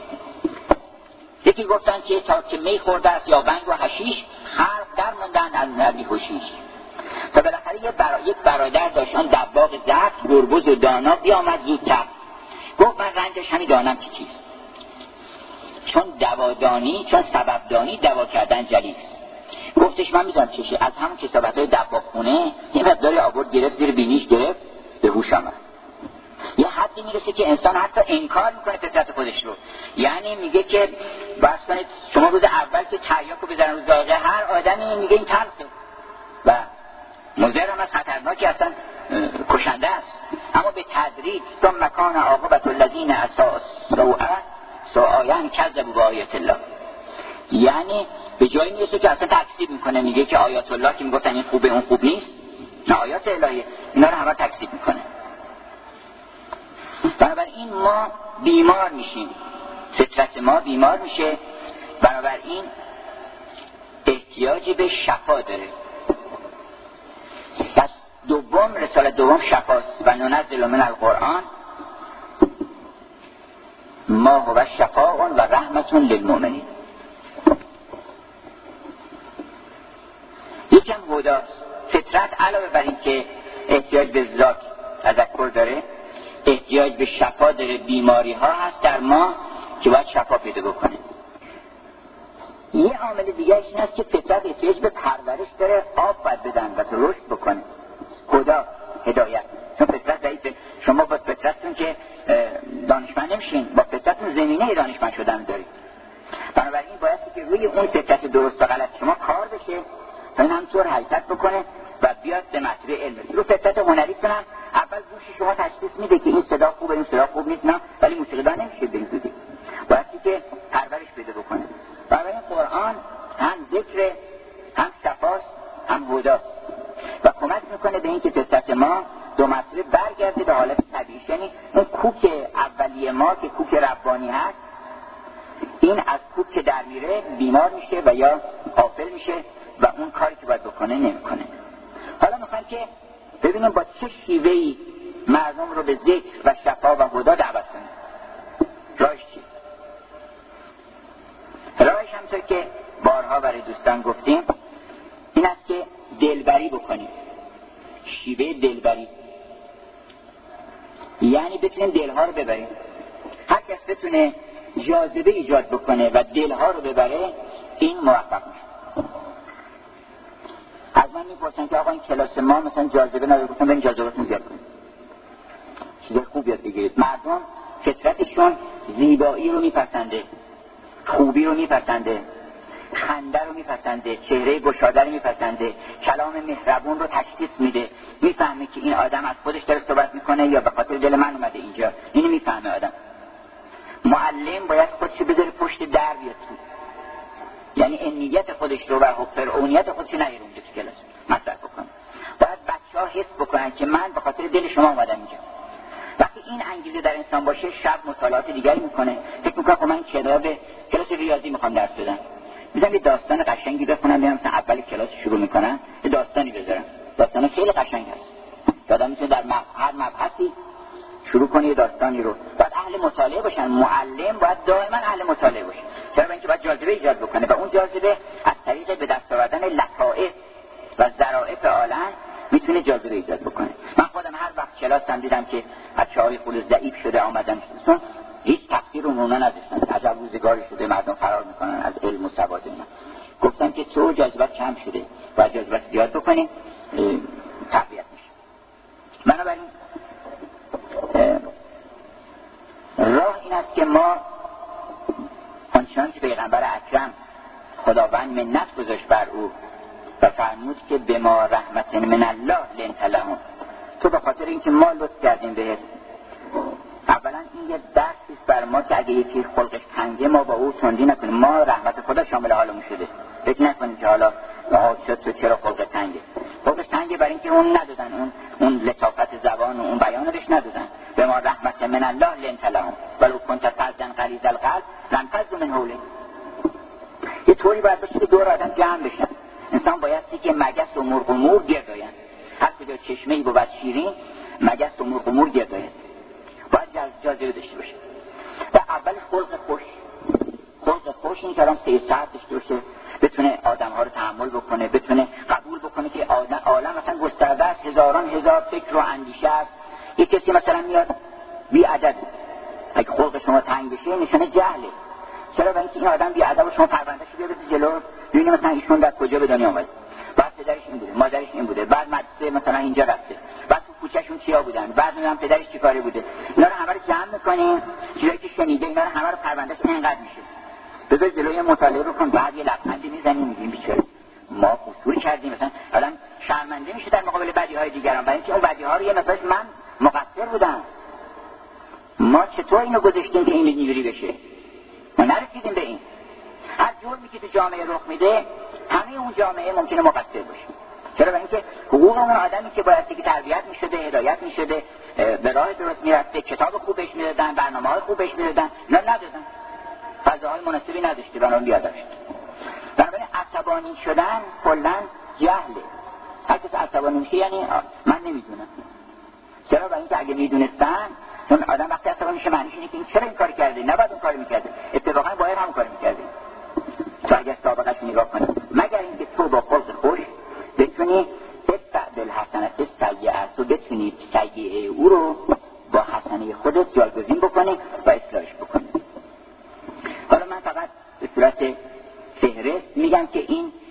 یکی گفتن که تا که می خورده است یا بنگ و حشیش، خلق در موندن از نبی خوشیش. تا بالاخره یک برا... یک برادر داشتن دباغ زرد گربز و دانا بیامد زودتر، گفت من رنجش همین دانم که چیست. چون دوادانی، چون سببدانی دوا کردن جلیست. گفتش من میدونم چشه. از همون کسابتهای دباغ خونه یه مقداری آورد گرفت زیر بینیش گرفت، به هوش آمد. یه حدی میرسه که انسان حتی انکار میکنه فطرت خودش رو. یعنی میگه که بس کنید شما روز اول که تریاکو بزنن رو زاغه، هر آدمی میگه این تلخه و مضر هم از خطرناکی، اصلا کشنده است. اما به تدریج ثم کان عاقبة الذین اساءوا السوء سوءا کذبوا بآیات الله. یعنی به جایی میرسه که اصلا تکذیب میکنه، میگه که آیات الله که میگفتن این خوبه اون خوب نیست، نه آیات الهی، اینا رو همه تکذیب میکنه. بنابراین ما بیمار میشیم، فطرت ما بیمار میشه، بنابراین احتیاج به شفا داره. پس دوم، رسالت دوم شفاست. و ننزل من القرآن ما هو شفاء و رحمت للمؤمنین. یکم هداست. فطرت علاوه بر این که احتیاج به ذات تذکر داره، احتیاج به شفا داره. بیماری ها هست در ما که باید شفا پیدا بکنه. یه عامل دیگرش این است که فطرت احتیاج به پرورش داره، آب باید بدن و تو رشد بکنه، هدا، هدایت. چون فطرت ضعیفه. شما با فطرتتون که دانشمند نمیشین، با فطرتتون زمینه دانشمند شدن دارید. بنابراین باید که روی اون فطرت درست و غلط شما کار بشه تا این همطور حرکت بکنه و بیاد به مرتبه علم. رو فطرت هنریتون هم اول گوش شما تشخیص میده که این صدا خوبه، این صدا خوب نیست، نه، ولی موسیقیدان نمیشه به این زودی. باید که پرورش بده بکنه. برای قرآن هم ذکر، هم شفاست، هم هداست و کمک میکنه به این که فطرت ما دو مرتبه برگرده به حالت طبیعی. یعنی اون کوک اولیه ما که کوک ربانی هست، این از کوک که در میره بیمار میشه و یا غافل میشه و اون کاری که باید بکنه نمیکنه. حالا میخوام که ببینیم با چه شیوهی مردم رو به ذکر و شفا و هدا دعوت کنیم. راهش چیه؟ راهش همطور که بارها برای دوستان گفتیم این است که دلبری بکنیم. شیوه دلبری یعنی بتونیم دلها رو ببریم. هر کس بتونه جاذبه ایجاد بکنه و دلها رو ببره، این موفق میشه. از من میپرسن که آقا این کلاس ما مثلا جاذبه نداره، گفتم برین جاذبه‌تون زیاد کنید، چیز خوب یاد بگیرید. مردم فطرتشون زیبایی رو میپسنده، خوبی رو میپسنده، خنده رو میپسنده، چهره گشاده رو میپسنده، کلام مهربون رو تشخیص میده، میفهمه که این آدم از خودش داره صحبت میکنه یا به خاطر دل من اومده اینجا. اینو میفهمه آدم. معلم باید خودشو بذاره پشت در بیاد تو، یعنی امنیت خودش رو و فرعونیت خودش رو نیاره اونجا تو کلاس مطرح بکنه. باید بچه ها حس بکنن که من به خاطر دل شما اومدم اینجا. وقتی این انگیزه در انسان باشه، شب مطالعات دیگری میکنه، فکر میکنه که من کتاب کلاس ریاضی میخوام درس بدم، میذارم یه داستان قشنگی بخونم، بیام مثلا اول کلاس شروع میکنم یه داستانی بذارم، داستان خیلی قشنگ هست که آدم میتونه در هر مبحثی شروع کنه یه داستانی رو. باید اهل مطالعه باشن. معلم باید دائما اهل مطالعه باشه. چرا؟ اینکه باید جاذبه ایجاد بکنه و اون جاذبه از طریق به دست آوردن لطائف و ظرافت عالم میتونه جاذبه ایجاد بکنه. من خودم هر وقت کلاسم دیدم که بچه‌های خود ضعیف شده آمدن، چون هیچ تفسیر اونها نداشتن، عجب روزگاری شده مردم فرار میکنن از علم و سواد اینا. گفتم که تو جاذبت کم شده و جاذبت زیاد بکنی تقویت میشه. بنابراین راه این است که ما آنچنان که پیغمبر اکرم خداوند منت گذاشت بر او و فرمود که به ما رحمت من الله لنت لهم، تو به خاطر اینکه ما لطف کردیم بهت. اولا این یه درسی است بر ما که اگه یکی خلقش تنگه ما با او تندی نکنیم. ما رحمت خدا شامل حالمون شده، فکر نکنیم که حالا آها تو چرا خلق تنگه. خلقش تنگه برای اینکه اون ندادن، اون اون لطافت زبان و اون بیان رو بهش ندادن. به ما رحمت من الله لنت لهم ولو كنت فظا غلیظ القلب لانفضوا من حولک. یه طوری باید باشه که دور آدم جمع بشن. انسان بایستی که مگس و مرغ و مور گرد آیند. هر کجا چشمه‌ای بود شیرین، مگس و مرغ و مور گرد آیند. باید جاذبه داشته باشه. و اول خلق خوش، خلق خوش این که آدم سه ساعت داشته باشه، بتونه آدم‌ها رو تحمل بکنه، بتونه قبول بکنه که آدم عالم مثلا گسترده است، هزاران هزار فکر و اندیشه است. یک کسی مثلا میاد بی ادب، اگه خلق شما تنگ بشه نشانه جهله. چرا؟ برای اینکه این آدم بی ادب و شما پروندهش رو بیارید جلو، ببینید مثلا ایشون در کجا به دنیا اومد، بعد پدرش این بوده، مادرش این بوده، بعد مدرسه مثلا اینجا رفته، بعد تو کوچه‌شون کیا بودن، بعد میگم پدرش چیکاره بوده. اینا رو همه رو جمع می‌کنیم، چیزایی که شنیده اینا رو همه رو پروندهش اینقدر میشه. بذار جلوی مطالعه رو کن، بعد یه لبخندی میزنیم میگیم بیچاره ما قصور کردیم. مثلا آدم شرمنده میشه در مقابل بدیهای دیگران، برای اینکه اون بدیها رو یه مقدارش من مقصر بودم. ما چطور اینو گذاشتیم که این اینجوری بشه؟ ما نرسیدیم به این. هر جرمی که تو جامعه رخ میده همه اون جامعه ممکنه مقصر باشه. چرا؟ برای اینکه حقوق اون آدمی که باید که تربیت میشده، هدایت میشده، به راه درست میرفته، کتاب خوب بهش میدادن، برنامه‌های خوب بهش میدادن، نه ندادن. فضاهای مناسبی نداشته، بنابراین بیادب شد. بنابراین عصبانی شدن کلاً جهله. هر کس عصبانی میشه یعنی من نمیدونم. چرا؟ برای اینکه اگه میدونستن، چون آدم وقتی عصبانی میشه معنیش اینه که این چرا این کار کرده، نباید اون کارو میکرده، اتفاقا باید همون کارو میکرده. تو اگه سابقش نگاه کنی، مگر اینکه تو با خلق خوش بتونی استعدل حسنت سیئه، تو بتونی سیئه او رو با حسنه خودت جایگزین بکنی و اصلاحش بکنی. حالا من فقط به صورت فهرست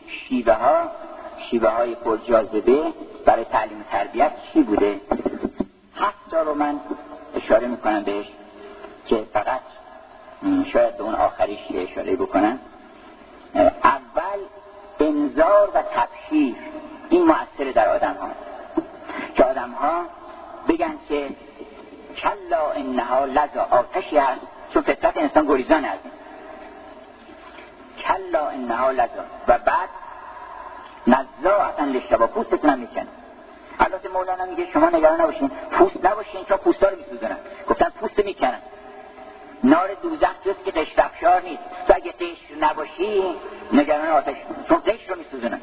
شیوه ها شیوه های پرجاذبه برای تعلیم و تربیت چی بوده؟ هفت تا رو من اشاره میکنم بهش که فقط شاید به اون آخریش اشاره بکنم. اول انذار و تبشیر، این مؤثر در آدم ها که آدم ها بگن که کلا انها لظا، آتشی هست، چون فطرت انسان گریزان است، کلا انها لظا، و بعد نزاعتا للشوا، پوستتون هم میکنه. البته مولانا میگه شما نگران نباشین، پوست نباشین چون پوستا رو میسوزونن. گفتن پوست میکنن. نار دوزخ جز که قشر افشار نیست، تو اگه قشر نباشی نگران آتش، چون قشر رو میسوزونن.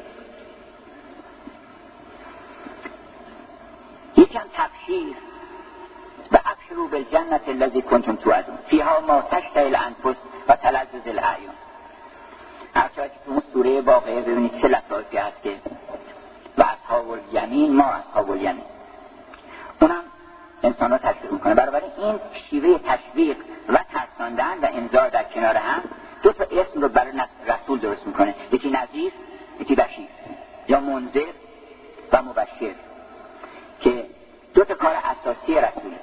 یکم تبشیر و ابشروا بالجنة التي کنتم توعدون فیها ما تشتهی الانفس و تلذذ الاعین. هرچند که تو اون سوره واقعه ببینید چه لطافتی هست که و اصحاب الیمین ما اصحاب الیمین، اونم انسان ها تشویق میکنه. بنابراین این شیوه تشویق و ترساندن و انذار در کنار هم دو تا اسم رو برای رسول درست میکنه، یکی نذیر یکی بشیر، یا منذر و مبشر، که دو تا کار اساسی رسوله.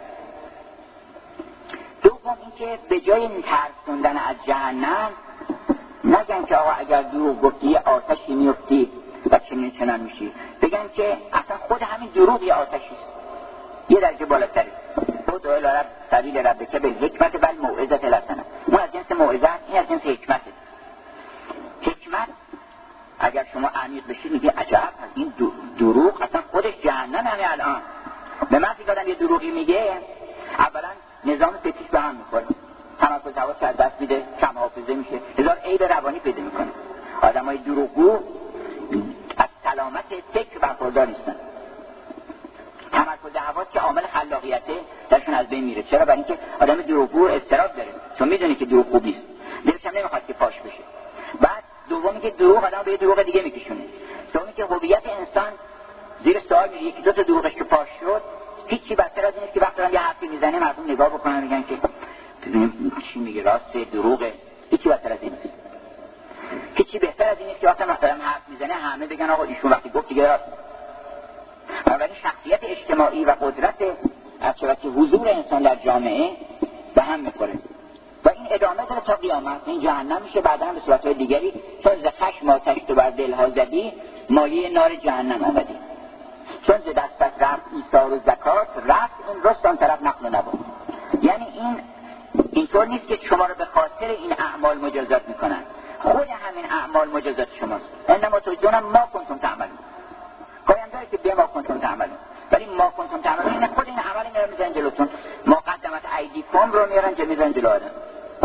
دوم اینکه به جای ترسوندن از جهنم نگن که آقا اگر دروغ گفتی یه آتشی میفتی و چنین چنان میشی، بگن که اصلا خود همین دروغ یه آتشی است، یه درجه بالاتره. خود الی رب سبیل ربک بالحکمت بل موعظة الحسنه، اون از جنس موعظه است، این از جنس حکمته. حکمت اگر شما عمیق بشید میگه عجب، این دروغ اصلا خودش جهنم همه الان. به من که آدم یه دروغی میگه اولا نظام فکریش به هم میخوره، تمرکز حواس از دست میده، کم حافظه میشه، هزار عیب روانی پیدا میکنه. آدمای دروغگو از سلامت فکر برخوردار نیستن. تمرکز حواس که عامل خلاقیته درشون از بین میره. چرا؟ برای اینکه آدم دروغگو اضطراب داره، چون میدونه که دروغ خوب نیست، دلش هم نمیخواد که پاش بشه. بعد دومی که دروغ آدم به یه دروغ دیگه میکشونه. سومی که هویت انسان زیر سوال میره. یکی دو تا دروغش که پاش شد هیچی بدتر از این است که وقتی دارن یه حرفی میزنه مردم نگاه بکنن میگن که ببینیم چی میگه، راست دروغه. هیچی بدتر از این نیست. هیچی بهتر از این نیست که وقتی مثلا حرف میزنه همه بگن آقا ایشون وقتی گفت دیگه راست. بنابراین شخصیت اجتماعی و قدرت از که حضور انسان در جامعه به هم میخوره و این ادامه داره تا قیامت. این جهنم میشه بعدا به صورتهای دیگری، چون ز خشم آتش تو بر دلها زدی مایه نار جهنم آمدی، چون ز دستت رفت ایثار و زکات رفت این رست آن طرف نقل و نبات. یعنی این اینطور نیست که شما رو به خاطر این اعمال مجازات میکنن، خود همین اعمال مجازات شماست. انما تجزون ما کنتم تعملون. پایان داره که به ما کنتم تعملون، ولی ما کنتم تعملون این خود این عمل میارن میذارن جلوتون. ما قدمت ایدیکم رو میارن که میذارن جلو آدم.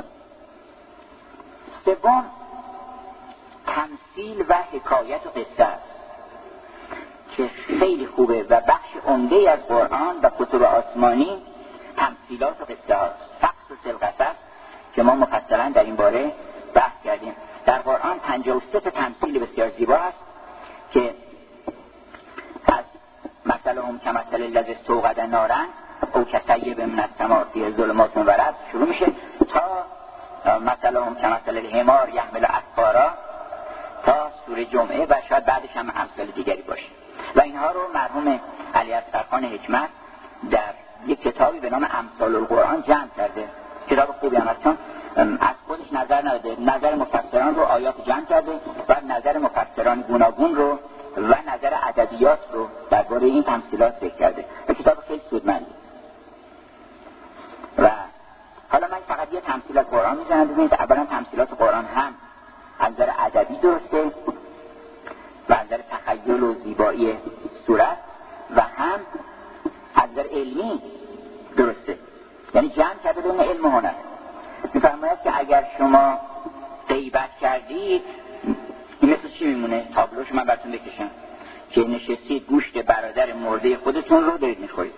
سوم تمثیل و حکایت و قصه است که خیلی خوبه و بخش عمده از قرآن و کتب آسمانی تمثیلات و قصه هاست. فقص و القصص که ما مفصلا در این باره بحث کردیم. در قرآن پنجاه و سه تمثیل بسیار زیبا هست که از مثلهم کمثل الذی استوقد نارا او کصیب من السماء فیه ظلمات و رعد شروع میشه تا مثلهم کمثل الحمار یحمل اسفارا تا سوره جمعه و شاید بعدش هم امثال دیگری باشه. و اینها رو مرحوم علی اصغر خان حکمت در یک کتابی به نام امثال القرآن جمع کرده. کتاب خوبی هم هست، چون از خودش نظر نداده، نظر مفسران رو آیات جمع کرده و نظر مفسران گوناگون رو و نظر ادبیات رو درباره این تمثیلات ذکر کرده. و کتاب خیلی سودمنده. و حالا من فقط یه تمثیل از قرآن میزنم. ببینید اولا تمثیلات قرآن هم از نظر ادبی درسته و از نظر تخیل و زیبایی صورت و هم از نظر علمی درسته، یعنی جمع کرده بین علم و هنر. میفرماید که اگر شما غیبت کردید این مثل چی میمونه؟ تابلوش من براتون بکشم که نشستید گوشت برادر مرده خودتون رو دارید میخورید.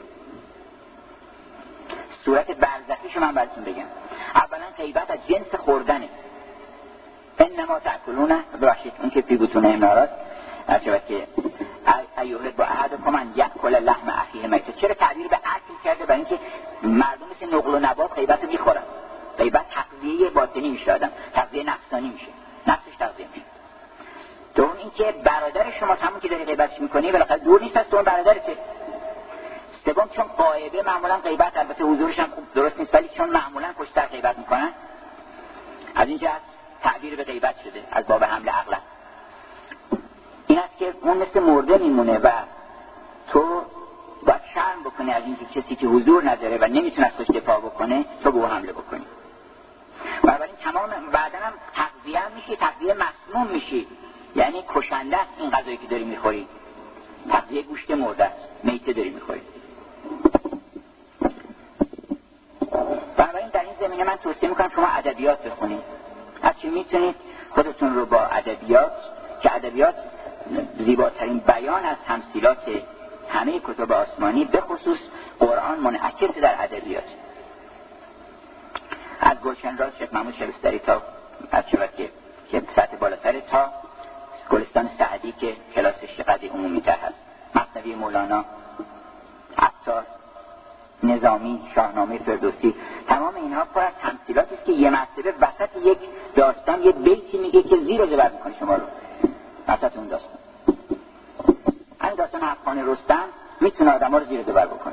صورت برزخیشو من براتون بگم. اولا غیبت از جنس خوردنه. انما تأکلونه، ببخشید اون که پیگوتونه امناراست عجبت که ایوهد با احد کمن یک کل لحم اخیه میته. چرا تعبیر به اکل کرده؟ برای اینکه مردم مثل نقل و نبات غیبت رو میخورن. غیبت تغذیه باطنی میشه، آدم تغذیه نفسانی میشه، نفسش تغذیه میشه. دوم اینکه برادر شما همون که داری غیبتش میکنی بالاخره دور نیست از تو، برادرته. سوم چون غایبه معمولا غیبت، البته حضورش هم خوب درست نیست، ولی چون معمولا پشت‌سر غیبت میکنن از اینجا تعبیر به غیبت شده از باب حمل عقل. این است که اون مثل مرده میمونه و تو باید شرم بکنی از اینکه کسی که حضور نداره و نمیتونه از خودش دفاع بکنه تو به او حمله بکنی. بنابراین تمام بعدا هم تغذیه میشی، تغذیه مسموم میشی، یعنی کشنده است این غذایی که داری میخوری، تغذیه گوشت مرده است، میته داری میخوری. بنابراین در این زمینه من توصیه میکنم شما ادبیات بخونید، هرچی میتونید خودتون رو با ادبیات، که ادبیات زیباترین بیان از تمثیلات همه کتب آسمانی، به خصوص قرآن منعکس در ادبیات. از گلشن راز شیخ محمود شبستری تا از شبت که که سطح بالاتر تا گلستان سعدی که کلاسش چقدر عمومی تر هست، مثنوی مولانا، عطار، نظامی، شاهنامه فردوسی، تمام اینها پر از تمثیلاتی است که یه مرتبه وسط یک داستان یه بیتی میگه که زیر و زبر میکنه شما رو وسط اون داستان. این داستان افغان رستم میتونه آدم ها رو زیر و زبر بکنه.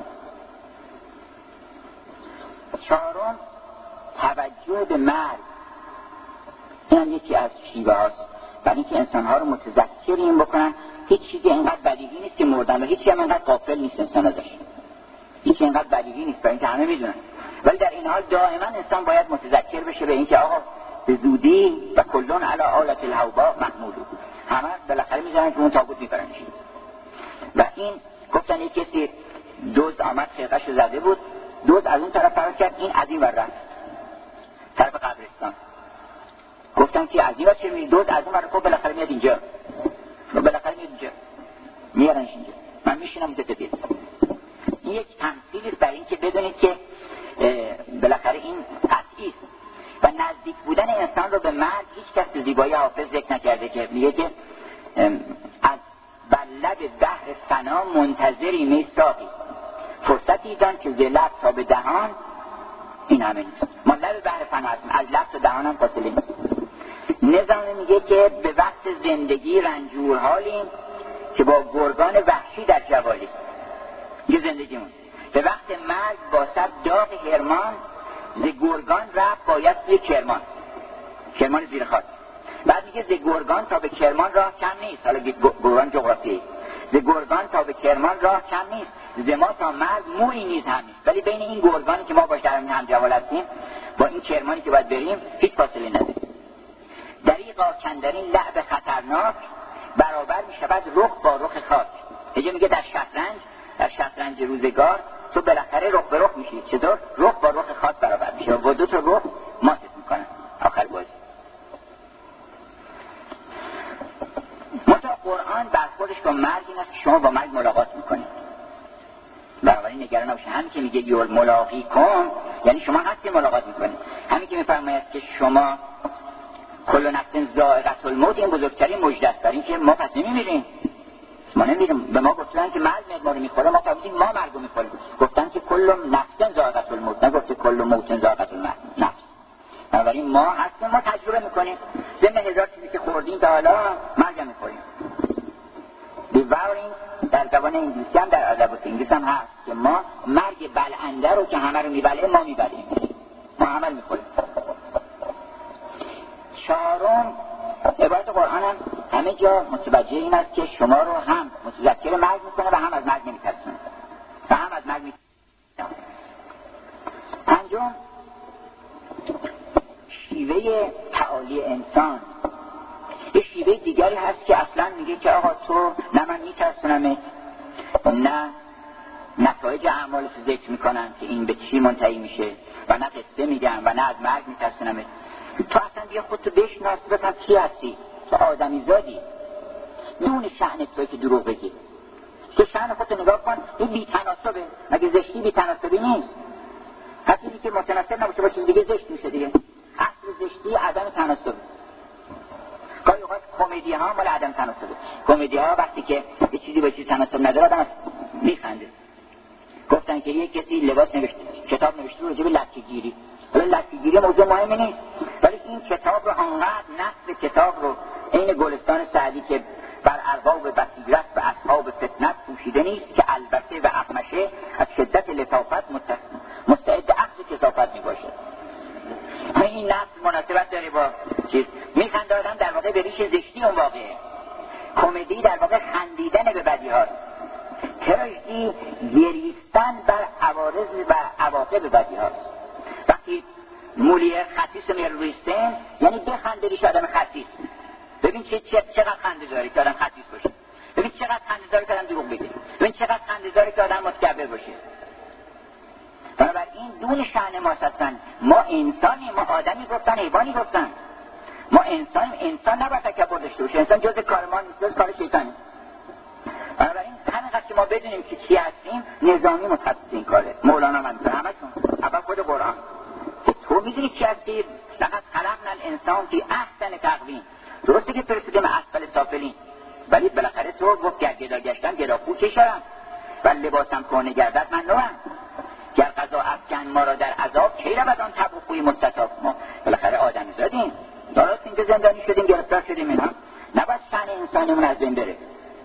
چهارم توجه به مرگ. این هم یکی از شیوه هاست برای اینکه انسان ها رو متذکر این بکنن هیچ چیزی اینقدر بدیهی نیست که مردن و هیچی هم اینقدر غافل نیست انسان ازش، هیچی اینقدر بدیهی نیست برای اینکه همه میدونن. ولی در این حال دائما انسان باید متذکر بشه به اینکه آقا به زودی و کلون علی آلت الهوبا محمولو، همه بالاخره میذارن که اون تابوت میبرنش. و این گفتن یک کسی دزد آمد خرقه‌شو زده بود، دزد از اون طرف فرار کرد، این از این ور رفت طرف قبرستان. گفتن که از این ور چه میری؟ دزد از اون ور رفت، بالاخره میاد اینجا، بالاخره میاد اینجا، میارنش اینجا، من میشینم اونجا ببینم. این یک تمثیلی است برای اینکه بدونید که بالاخره این قطعی است. و نزدیک بودن انسان رو به مرگ هیچ کس به زیبایی حافظ ذکر نکرده که میگه که از بلد بحر فنا منتظری میساقی، فرصتی دان که ز لب تا به دهان، این همه نیست. ما لب بحر فنا هستیم، از لب تا دهان هم فاصله نیست. نظام میگه که به وقت زندگی رنجور حالیم که با گرگان وحشی در جوالی، یه زندگیمون. به وقت مرگ با صد داغ هرمان، ز گرگان رفت باید توی کرمان، کرمان زیر خاک. بعد میگه ز گرگان تا به کرمان راه کم نیست. حالا گرگان جغرافیایی، ز گرگان تا به کرمان راه کم نیست، ز ما تا مرگ مویی نیز هم نیست. ولی بین این گرگانی که ما باش در هم جوال هستیم با این کرمانی که باید بریم هیچ فاصله نداره. دریغا کندرین لعب خطرناک، برابر میشود رخ با رخ خاک. اینجا میگه در شطرنج، در شطرنج روزگار تو بالاخره رخ به رخ میشی. چطور؟ رخ با رخ خاک برابر میشه و دو تا رخ ماتت میکنن آخر بازی. متا قرآن برخوردش با مرگ این است که شما با مرگ ملاقات میکنید. بنابراین نگران نباشید. همین که میگه یول ملاقی کن یعنی شما هستی ملاقات میکنید. همین که میفرماید که شما کل نفس ذائقة الموت، این بزرگترین مژده است. برای اینکه ما پس نمیمیریم، ما نمیریم. به ما گفتن که مرگ ما رو میخوره، ما فهمیدیم ما مرگ رو میخوریم. گفتن که کل نفس ذائقة الموت، نگفته کل موت ذائقة النفس. بنابراین ما هستیم، ما تجربه میکنیم. ضمن هزار چیزی که خوردیم تا حالا مرگ هم میخوریم. دیوارینگ در زبان انگلیسی هم در ادبیات انگلیسی هم هست که ما مرگ بلنده رو که همه رو میبله ما میبلیم، ما همه رو میخوریم. چهارم عبارت قرآن هم همه جا متوجه این است که شما رو هم متذکر مرگ میکنه و هم از مرگ نمیترسونه و هم از مرگ میترسونه. پنجم شیوه تعالی انسان. یه شیوه دیگری هست که اصلا میگه که آقا تو نه من میترسونمت، نه نتایج اعمالش ذکر میکنن که این به چی منتهی میشه و نه قصه میگن و نه از مرگ میترسونمت. تو اصلا بیا خودتو بشناس، بسن چی هستی؟ تو آدمی زادی، نون شأن توی که دروغ بگی. تو شأن خودتو نگاه کن، این بی تناسبه. مگه زشتی بی تناسبی نیست؟ هر چیزی که متناسب نباشه با چیز دیگه زشت میشه دیگه. اصل زشتی عدم تناسبه. گاهی اوقات کمدی ها مال عدم تناسبه. کمدی ها وقتی که یه چیزی با چیز تناسب نداره آدم میخنده. گفتن که یک کسی لباس نوشته، کتاب نوشته راجع به لکه‌گیری. حالا لکه‌گیری موضوع مهمی نیست، ولی این کتاب رو انقدر نصب کتاب رو این گلستان سعدی که بر ارباب بصیرت و اصحاب فتنت پوشیده نیست که البته و اقمشه از شدت لطافت مستعد عکس کثافت می باشد. این نص مناسبت داره با چیز میخنده آدم در واقع به ریش زشتی اون واقعه. کمدی در واقع خندیدن به بدی هاست، تراژدی گریستن بر عوارض و عواقب بدی هاست. وقتی مولیر خسیس میاره روی سن یعنی بخنده ریش آدم خسیس. ببین چه چقدر خنده داره که آدم خسیس باشه، ببین چقدر خنده داره که آدم دروغ بگه، ببین چقدر خنده داره که آدم متکبر باشه. بنابراین دون شأن ما هستن. ما انسانی، ما آدمی گفتن، حیوانی گفتن. ما انسان انسان نباید تکبر داشته باشه. انسان جز کار ما نیست، جز کار شیطانی. بنابراین همینقدر که ما بدونیم که چی هستیم، نظامی متخصص این کاره. مولانا منظور همشون اول خود قرآن که تو میدونی چی هستی. لقد خلقنا الانسان فی احسن تقویم. درسته که فرستادیم اسفل سافلین، ولی بالاخره تو گفت گر گدا گشتم گداخو چشارم و لباسم کهنه گردد من نوام. گر قضا افکن ما را در عذاب کی رود آن طبع و خوی مستطاب. ما بالاخره آدمی زادیم، درست اینکه زندانی شدیم، گرفتار شدیم، اینا نباید شأن انسانمون از بین بره.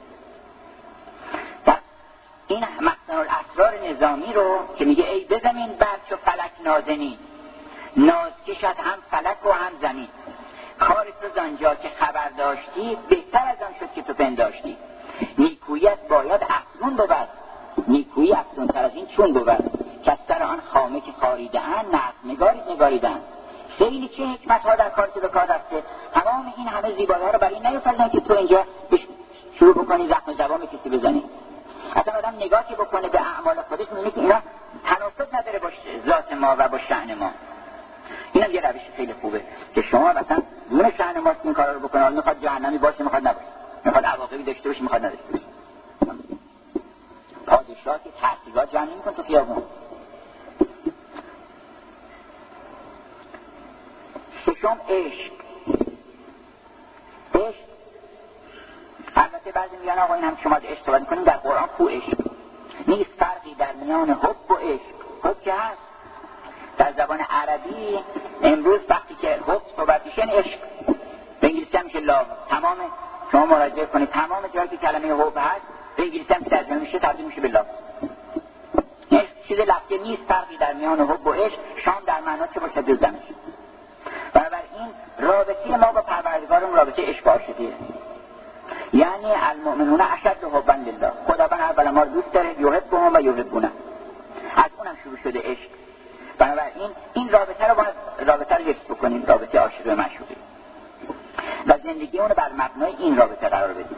پس این مخزن الاسرار نظامی رو که میگه ای بزمین بر چو فلک نازنین، ناز کشد هم فلک و هم زمین. کار تو زانجا که خبر داشتی، بهتر از آن شد که تو پنداشتی. نیکویت باید افزون بود، نیکویی افزون تر از این چون بود. که از سر آن خامه که خاریده اند، نقد نگارید نگاریدن. خیلی چه حکمت ها در کار که به کار رفته. تمام این همه زیبایی ها رو برای این نیفتادن که تو اینجا شروع بکنی زخم زبان کسی بزنی. اصلا آدم نگاه که بکنه به اعمال خودش می‌بینه که اینا تناسب نداره با ذات ما و با شأن ما. اینم یه روش خیلی خوبه که شما مثلا دون شأن ما این کارا رو بکنه. حالا میخواد جهنمی باشه، میخواد نباشه، میخواد عواقبی داشته باشه، میخواد نداشته باشه. پادشاه که تحصیلات جمع نمی‌کنه تو خیابون. ششم عشق. عشق البته بعضی میگن آقا این هم شما از عشق صحبت می‌کنیم، در قرآن کو عشق نیست فرقی در میان حب و عشق. حب که هست در زبان عربی امروز وقتی که حب صحبت میشه عشق به انگلیسی هم میشه لاو. تمام شما مراجعه کنید تمام جایی که کلمه حب هست به انگلیسی هم که ترجمه میشه تبدیل میشه به لاو. عشق چیز لفظی نیست فرقی در میان حب و عشق، شام در معنا چه باشه دوزنش. بنابراین رابطه ما با پروردگارمون رابطه عشق عاشقیه. یعنی المؤمنون اشد حبا لله. خداوند اول ما رو دوست داره، یحبهم و یحبونه. از اونم شروع شده عشق. بنابراین این رابطه رو باید رابطه رو حفظ بکنیم، رابطه عاشقی و معشوقی، و زندگی اون رو بر مبنای این رابطه قرار بدیم.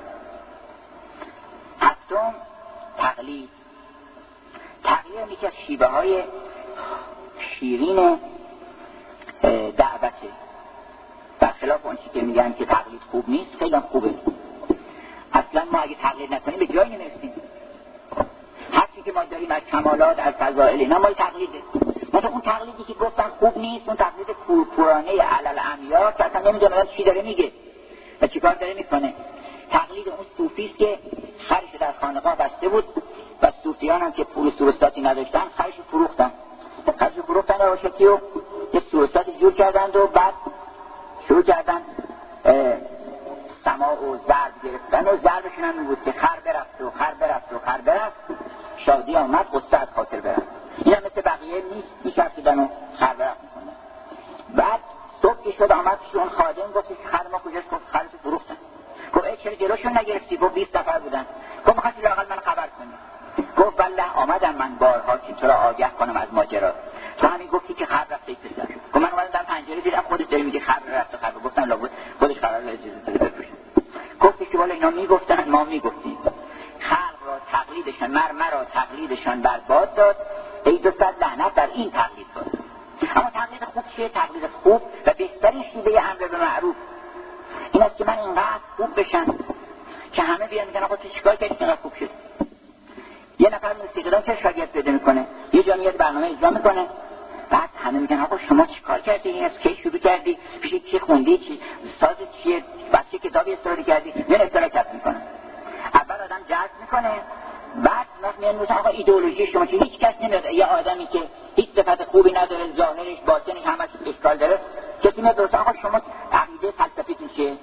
هفتم تقلید. تقلید یکی از شیوه های شیرین دعوته. برخلاف اون چیزی که میگن که تقلید خوب نیست، خیلی خوبه. اصلا ما اگه تقلید نکنیم به جایی نمیرسیم. هر چیزی که ما داریم از کمالات، از فضائل، اینا مال تقلیده. مثلا اون تقلیدی که گفتن خوب نیست، اون تقلید کورکورانه علل عمیا که اصلا نمیدونه چی داره میگه و چی کار داره میکنه. تقلید اون صوفیست که خرش در خانقاه بسته بود و صوفیان هم که پول سورستاتی نداشتن خرش فروختن. خرش فروختن و شکی و یه سورستاتی جور کردند و بعد شروع کردن سماع و ضرب گرفتن و ضربشون هم بود که خر برفت و خر برفت و خر برفت، شادی آمد قصه از خاطر برفت. این هم مثل بقیه نیست، میشرسیدن و خر برفت میکنن. بعد صبح که شد آمد شون خادم گفت که خر ما کجاست؟ گفت خرش فروختن. گفت ای چرا جلوشون نگرفتی؟ گفت بیست نفر بودن. گفت میخواستی لااقل من خبر کنی. گفت والله آمدم من بارها که تو را آگه کنم از ماجرا. تو همین گفتی که خر رفت ای پسر. گفت من اومدم در پنجره دیدم خودت داری میگی خر رفت و خر. گفتم لابد خودش قرار اجازه بده بفروشه. گفت که والا اینا میگفتن ما میگفتیم. خلق را تقلیدشان مر مرا تقلیدشان برباد داد، ای دو صد لعنت در این تقلید بود. اما تقلید خوب چیه؟ تقلید خوب و بهترین شیوه امر به معروف این است که من اینقدر خوب بشم که همه بیان میگن آقا تو چیکار کردی که خوب شد. یه نفر موسیقیدان چه شاگرد پیدا میکنه، یه جا میاد برنامه اجرا میکنه، بعد همه میگن آقا شما چیکار کردی؟ این از کی شروع کردی؟ پیش کی خوندی؟ چی ساز چیه؟ بچه کتابی استفاده کردی؟ نه اصطلاح کسب میکنه. اول آدم جذب میکنه، بعد میاد میگه آقا ایدئولوژی شما چی؟ هیچ کس نمیاد. یه آدمی که هیچ صفت خوبی نداره، ظاهرش باطنش همش اشکال داره، کسی میاد درست آقا شما عقیده فلسفیتون چیه؟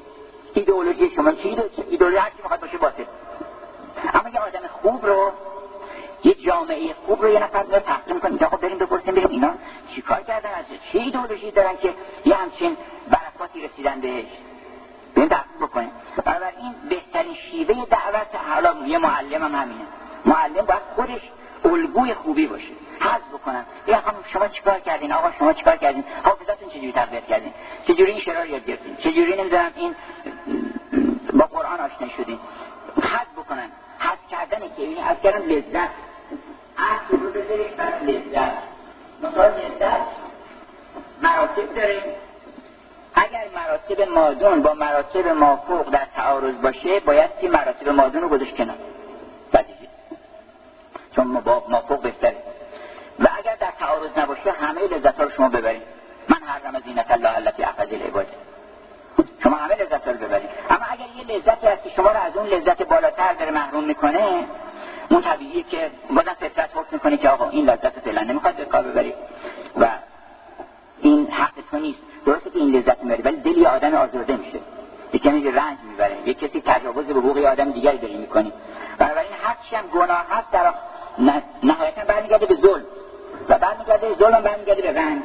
ایدئولوژی شما چی ایدئولوژی هر چی میخواد باشه باطل. اما یه آدم خوب رو، یه جامعه خوب رو یه نفر رو تقدیم کنید، آقا بریم بپرسیم ببینیم اینا چیکار کردن، از چه ایدئولوژی دارن که یه همچین برکاتی رسیدن بهش، بریم تحقیق بکنیم. بنابراین بهترین شیوه دعوت، حالا یه معلم هم همینه، معلم باید خودش الگوی خوبی باشه، حذف بکنن. یا آقا شما چیکار کردین، آقا شما چیکار کردین، حافظتون چجوری تقویت کردین، چجوری این شعرها رو یاد گرفتین، چجوری نمیدونم این با قرآن آشنا شدین، حذف بکنن. حذف کردنه که این حذف کردن لذت، اصل رو بذارید بر لذت. مثلا لذت مراتب داره، اگر مراتب مادون با مراتب مافوق در تعارض باشه باید که مراتب مادون رو گذاشت کنار، بدیهی، چون مافوق بهتره. و اگر در تعارض نباشه همه لذت ها رو شما ببرید. من حرم زینت الله التي اخرج العباد، شما همه لذت ها رو ببرید. اما اگر یه لذتی هست که شما رو از اون لذت بالاتر داره محروم میکنه، اون طبیعیه که بازم فطرت حکم میکنه که آقا این لذت فعلا نمیخواد به کار ببرید و این حق تو نیست. درسته که این لذت میبره ولی دل یه آدم آزرده میشه، یه کمی رنج میبره، یه کسی تجاوز به حقوق آدم دیگری داری میکنی. بنابراین هر چی هم گناه هست در نهایتا برمیگرده به ظلم و برمیگرده به ظلم، برمیگرده به رنج.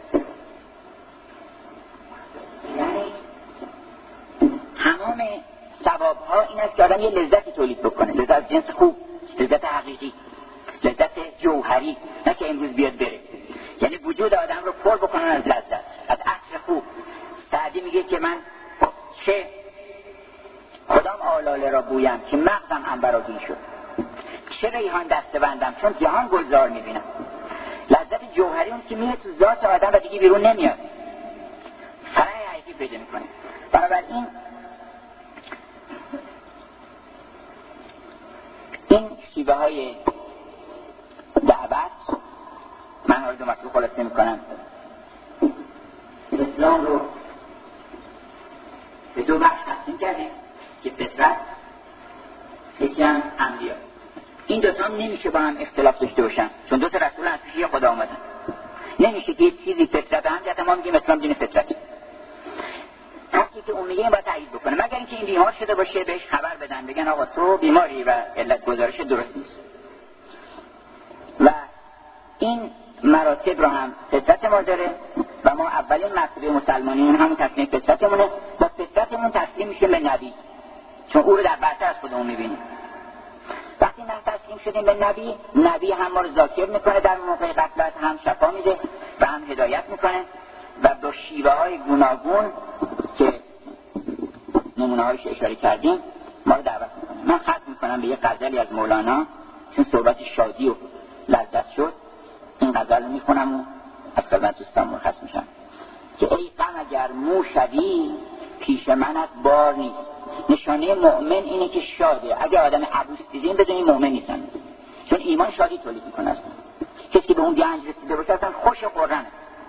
یعنی تمام ثواب ها این است که آدم یه لذتی تولید بکنه، لذت از جنس خوب، لذت حقیقی، لذت جوهری، نه که امروز بیاد بره. یعنی وجود آدم رو پر بکنن از لذت، از عطر خوب. سعدی میگه که من چه کدام آلاله را بویم که مغزم عنبرآگین شد، چه ریحان دسته بندم چون جهان گلزار میبینم. لذت جوهری اون که میره تو ذات آدم و دیگه بیرون نمیاد، فرای حقیقی پیدا میکنه. بنابراین این شیوه های دعوت، من ها دو مطلوب خلاصه میکنم، اسلام رو به دو بخش تقسیم کردیم که فطرت، یکی هم انبیا. این دوتا هم نمیشه با هم اختلاف داشته باشن، چون دوتا رسول از پیش خدا آمدن. نمیشه که یه چیزی فطرت هم جهت ما میگیم اسلام دین فطرت، هرچی که اون میگه این باید تایید بکنه، مگر اینکه این بیمار شده باشه بهش خبر بدن بگن آقا تو بیماری و علت گزارش درست نیست. و این مراتب رو هم فطرت ما داره و ما اولین مرتبه مسلمانین همون تصمیم فطرتمونه، با فطرتمون تسلیم میشه به نبی، چون او رو در برتر از خودمون میبینیم. وقتی ما تسلیم شدیم به نبی، نبی هم ما رو ذاکر میکنه در موقع غفلت، هم شفا میده و هم هدایت میکنه و با شیوه های گوناگون که نمونه هایش اشاره کردیم ما رو دعوت میکنه. من ختم میکنم به یه غزلی از مولانا، چون صحبت شادی و لذت شد این غزل رو میخونم و از خدمت دوستان مرخص میشم که ای غم اگر مو شوی پیش منت بار نیست. نشانه مؤمن اینه که شاده. اگر آدم عبوس دیدیم بدونیم مؤمن نیستن، چون ایمان شادی تولید میکنه. اصلا کسی که به اون گنج رسیده باشه اصلا خوش و خرمه.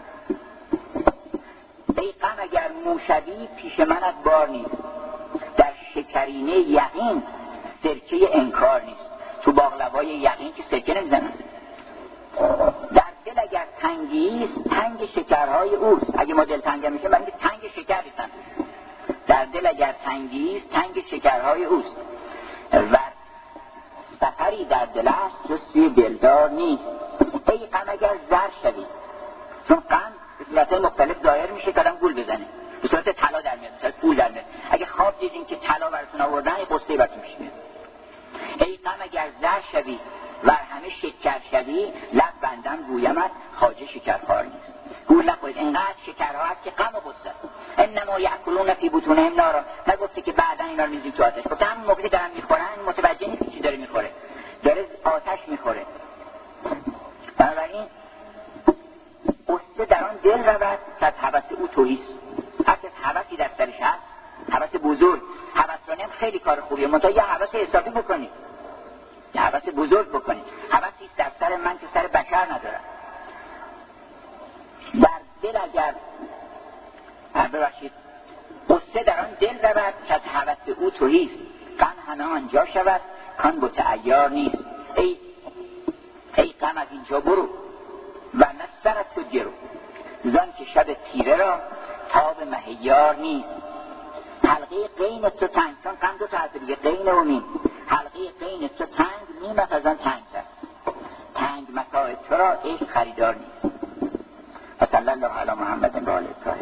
ای غم اگر مو شوی پیش منت بار نیست، در شکرینه یقین سرکه انکار نیست. تو باقلوای یقین که سرکه نمیزنن. در دل اگر تنگیست تنگ شکرهای اوست. اگه ما دل تنگ میشه من تنگ شکر نیستم. در دل اگر تنگیست تنگ شکرهای اوست و سفری در دل است جز سوی دلدار نیست. ای غم اگر زر شوی، چون غم به صورتهای مختلف ظاهر میشه که آدم گول بزنه، به صورت طلا در میاد، به صورت پول در میاد. اگه خواب دیدین که طلا براتون آوردن یه قصه براتون پیش میاد. ای غم اگر زر شوی و همه شکر شوی، لب بندم گویمت خواجه شکرخوار نیست. گول نخورید، اینقدر شکرها هست که غم و غصه. انما یاکلون فی بطونهم نارا، نگفته که بعدا اینا رو میذاریم تو آتش. گفته همین موقعی دارن میخورن متوجه نیست چی داره میخوره، داره آتش میخوره. بنابراین قصه در آن دل رود که از هوس او توهیست. هر کس هوسی در سرش هست، هوس بزرگ، هوسرانی هم خیلی کار خوبیه، منتها یه هوس حسابی بکنید، یه هوس بزرگ بکنید. هوسی در سر من که سر بشر ندارم. در دل اگر ببخشید قصه در آن دل رود که از هوس او توهیست، غم همه آنجا شود کان بت عیار نیست. ای ای غم از اینجا برو و نه سرت تو گرو، زان که شب تیره را تاب مهیار نیست. حلقه حلقه قین تو تنگ، چون قند دو تا حرف دیگه قین و میم، حلقه قین تو تنگ، میمت از آن تنگ تر، تنگ متاع تو را عشق خریدار نیست. و صلی الله علی محمد و آله الطاهرین.